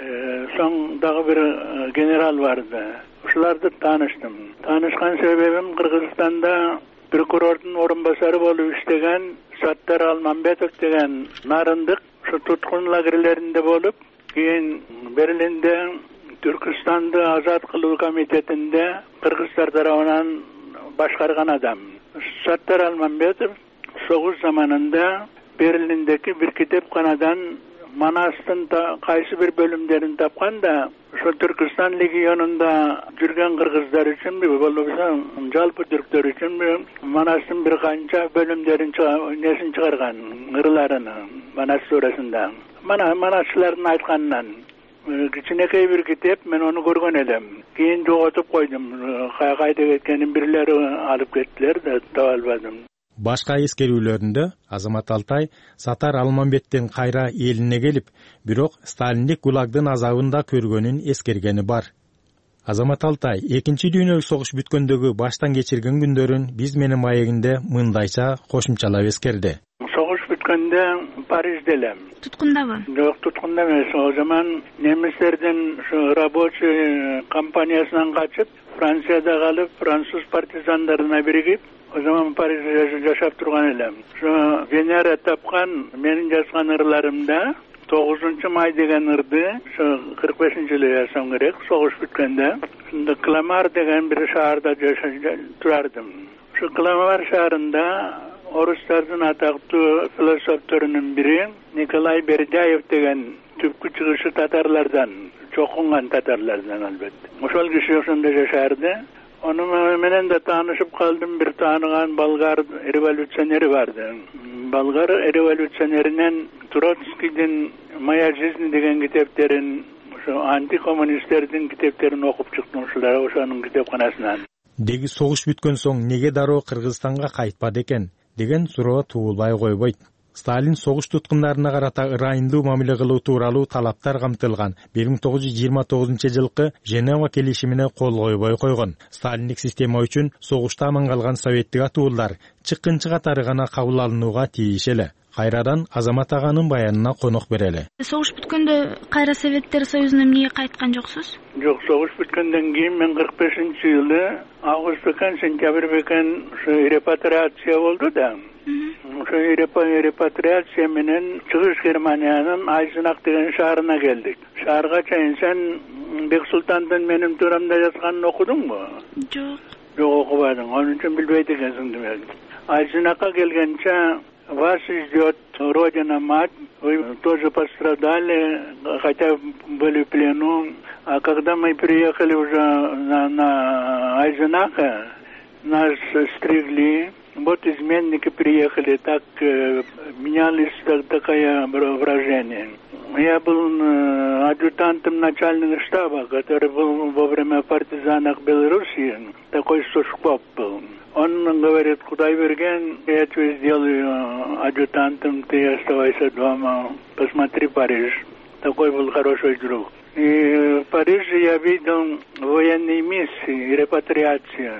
Speaker 2: соң дагы бир генерал барды. Ушуларды тааныштым. Таанышкан себебим Кыргызстанда прокурордун орун басары болуп иштеген Саттар Алмамбетов деген нарындык ушу туткун лагерлеринде болуп, кийин Берлинде Түркстанды азат кылуу комитетинде кыргыздар тарабынан башкарган адам. Саттар Алмамбетов согуш заманында Берлиндеки бир китепканадан Манастын кайсы бир бөлүмдөрүн тапкан да, ошо Түркстан легионунда жүргөн кыргыздар үчүн болбосо жалпы түрктөр үчүн Манастын бир канча бөлүмдөрүн несин чыгарган, ырларын Манас туурасында. Мана манасчылардын айтканынан кичинекей бир китеп, мен ону көргөн элем. Кийин жоготуп койдум. Кайда кеткенин бирлери алып кеттилер да таба албадым.
Speaker 5: Башка эскерүүлөрүндө Азамат Алтай Сатар Алмамбеттин кайра элине келип, бирок Сталиндик гулагдын азабын да көргөнүн эскергени бар. Азамат Алтай экинчи дүйнөлүк согуш бүткөндөгү баштан кечирген күндөрүн биз менен маегинде мындайча кошумчалап эскерди.
Speaker 2: Согуш бүткөндө Парижде элем.
Speaker 6: Туткундабы?
Speaker 2: Жок, туткунда эмес. О заман немистердин ушу рабочий компаниясынан качып, Францияда калып, француз партизандарына биригип, o zaman Paris'te yaşap turgan elem. Şu Venera tapkan benim yazgan ırlarımda dokuzuncu may degen ırdı. Şu kırk beşinci yılı yazsam gerek. Soğuş bitkende. Şimdi Klamar degen bir şehirde turardım. Şu Klamar şehrinde Oruslardan ataklı filosoflarının biri Nikolay Berdiayev degen tüpkü çıkışı Tatarlardan, çokungan Tatarlardan elbette. Oşol kişi şunda yaşardı. Onun menen de tanışıp kaldım, bir tanıgan Balgar revolüsyoneri vardı. Balgar revolüsyonerinden Trotskiy'den Maya Жизни degen kitapların, şu anti-komünistlerden kitaplarını okup çıktım şular, oşanın kitapxanasынан.
Speaker 5: Деги согуш бүткөн соң неге дароо Кыргызстанга кайтпады экен деген суроо туулбай койбойт. Сталин согуш туткундарына карата ырайындуу мамиле кылуу тууралуу талаптар камтылган бир миң тогуз жүз жыйырма тогузунчу жылкы Женева келишимине кол койбой койгон. Сталиндик система үчүн согушта аман калган советтик атуулар чыккынчы катары гана кабыл алынууга тийиш эле. Кайрадан Азамат аганын баянына конок берели.
Speaker 6: Согуш бүткөндө кайра Советтер Союзуна эмнеге кайткан жоксуз?
Speaker 2: Жок, согуш бүткөндөн кийин мен кырк бешинчи жылы август бекен, сентябрь бекен репатриация болду да. Ошо репатриация менен Чыгыш Германиянын Айзенах деген шаарына келдик. Шаарга чейин сен Бексултандын менин турамда жазганын окудуңбу?
Speaker 6: Жок.
Speaker 2: Жок, окубадың. Onun үчүн билбейт экенсиң демек. Айзенахка келгенче вас ждет родина мать, вы тоже пострадали, хотя были в плену. А когда мы приехали уже на, на Айзенаха, нас стригли. Вот изменники приехали, так э, менялись так, такое выражение. Я был э, адъютантом начальника штаба, который был во время партизанов Белоруссии, такой Сушков был. Он говорит, Кудайберген, я тебя сделаю адъютантом, ты оставайся дома, посмотри Париж. Такой был хороший друг. И в Париже я видел военные миссии, репатриация.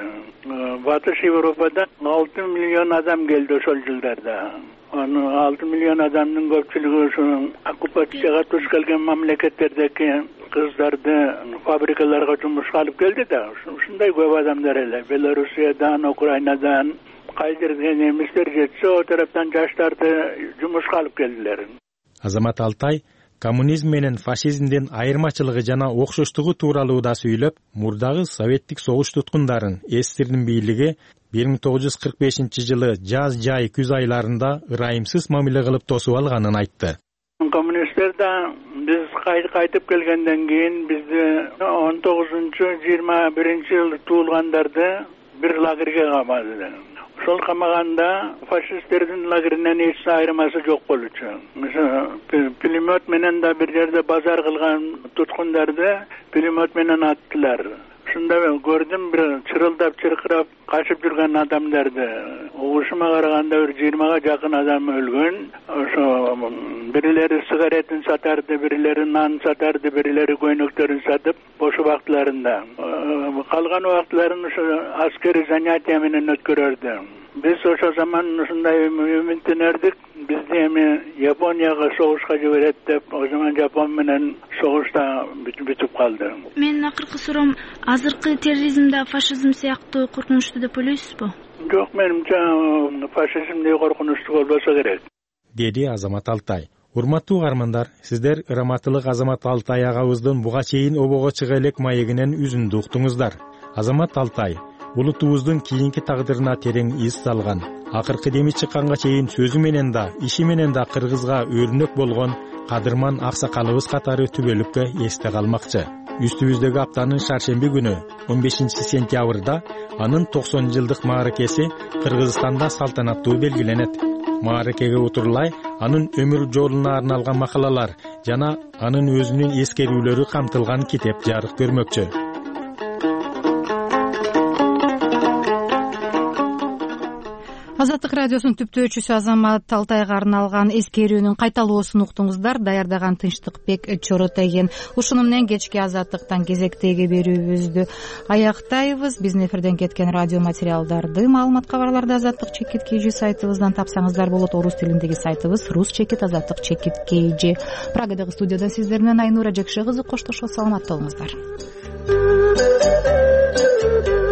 Speaker 2: Батыш Европада алты миллион адам келди ошол жылдарда. алты миллион адамдын көпчүлүгү ушу оккупацияга туш келген мамлекеттердеки кыздарды фабрикаларга жумушка алып келди да. Ушундай көп адамдар эле. Белоруссиядан, Украинадан, кай жерге немистер жетсе, о тараптан жаштарды жумушка алып келдилер.
Speaker 5: Азамат Алтай коммунизм менен фашизмдин айырмачылыгы жана окшоштугу тууралуу да сүйлөп, мурдагы советтик согуш туткундарын эстирдин бийлиги бир миң тогуз жүз кырк бешинчи жылы жаз жай күз айларында ырайымсыз мамиле кылып тосуп алганын айтты.
Speaker 2: Коммунисттер да биз кайтып келгенден кийин бизди он тогузунчу жыйырма биринчи жылы туулгандарды бир лагерге камады. Ошол камаганда фашисттердин лагеринен эч айырмасы жок болчу. Пулемет менен да бир жерде базар кылган туткундарды пулемет менен аттылар. Ушунда көрдүм, бир чырылдап чыркырап качып жүргөн адамдарды. Угушума караганда бир жыйырмага жакын адам өлгөн. Ошо бирлери сигаретин сатарды, бирлери нан сатарды, бирлери көйнөктөрүн сатып, бош убактыларында. Калган убактыларын ошо аскери занятия менен өткөрөдү. Биз ошо заман ушундай үмүттөнөрдүк. Бизди эми Японияга согушка жиберет деп, о zaman Жапон менен согушта бүтүп калды.
Speaker 6: Менин акыркы суроом, азыркы терроризмде фашизм сыяктуу коркунучтуу деп ойлойсузбу?
Speaker 2: Жок, менимче фашизмдей коркунучтуу болбосо керек,
Speaker 5: деди Азамат Алтай. Урматтуу угармандар, сиздер ырматылык Азамат Алтай агабыздын буга чейин обого чыга элек маегинен үзүндү уктуңуздар. Азамат Алтай улутубуздун кийинки тагдырына терең из салган. Акыркы деми чыкканга чейин сөзү менен да, иши менен да кыргызга өрнөк болгон кадырман аксакалыбыз катары түбөлүккө эсте калмакчы. Үстүбүздөгү аптанын шаршемби күнү он бешинчи сентябрда анын токсон жылдык мааракеси Кыргызстанда салтанаттуу белгиленет. Мааракеге утурлай анын өмүр жолуна арналган макалалар жана анын өзүнүн эскерүүлөрү камтылган китеп жарык көрмөкчү.
Speaker 1: Азаттык радиосунун түптөөчүсү Азамат Алтайга арналган эскерүүнүн кайталоосун уктуңуздар. Даярдаган Тынчтыкбек Чоротайген. Ушуну менен кечки Азаттыктан кезектеги берүүбүздү аяктайбыз. Биздин эфирден кеткен радио материалдарды, маалымат кабарларды Азаттык чекит kg сайтыбыздан тапсаңыздар болот. Орус тилиндеги сайтыбыз рус чекит азаттык чекит kg. Прагадагы студиядан сиздер менен Айнура Жекше кызы коштошот. Саламатта болуңуздар.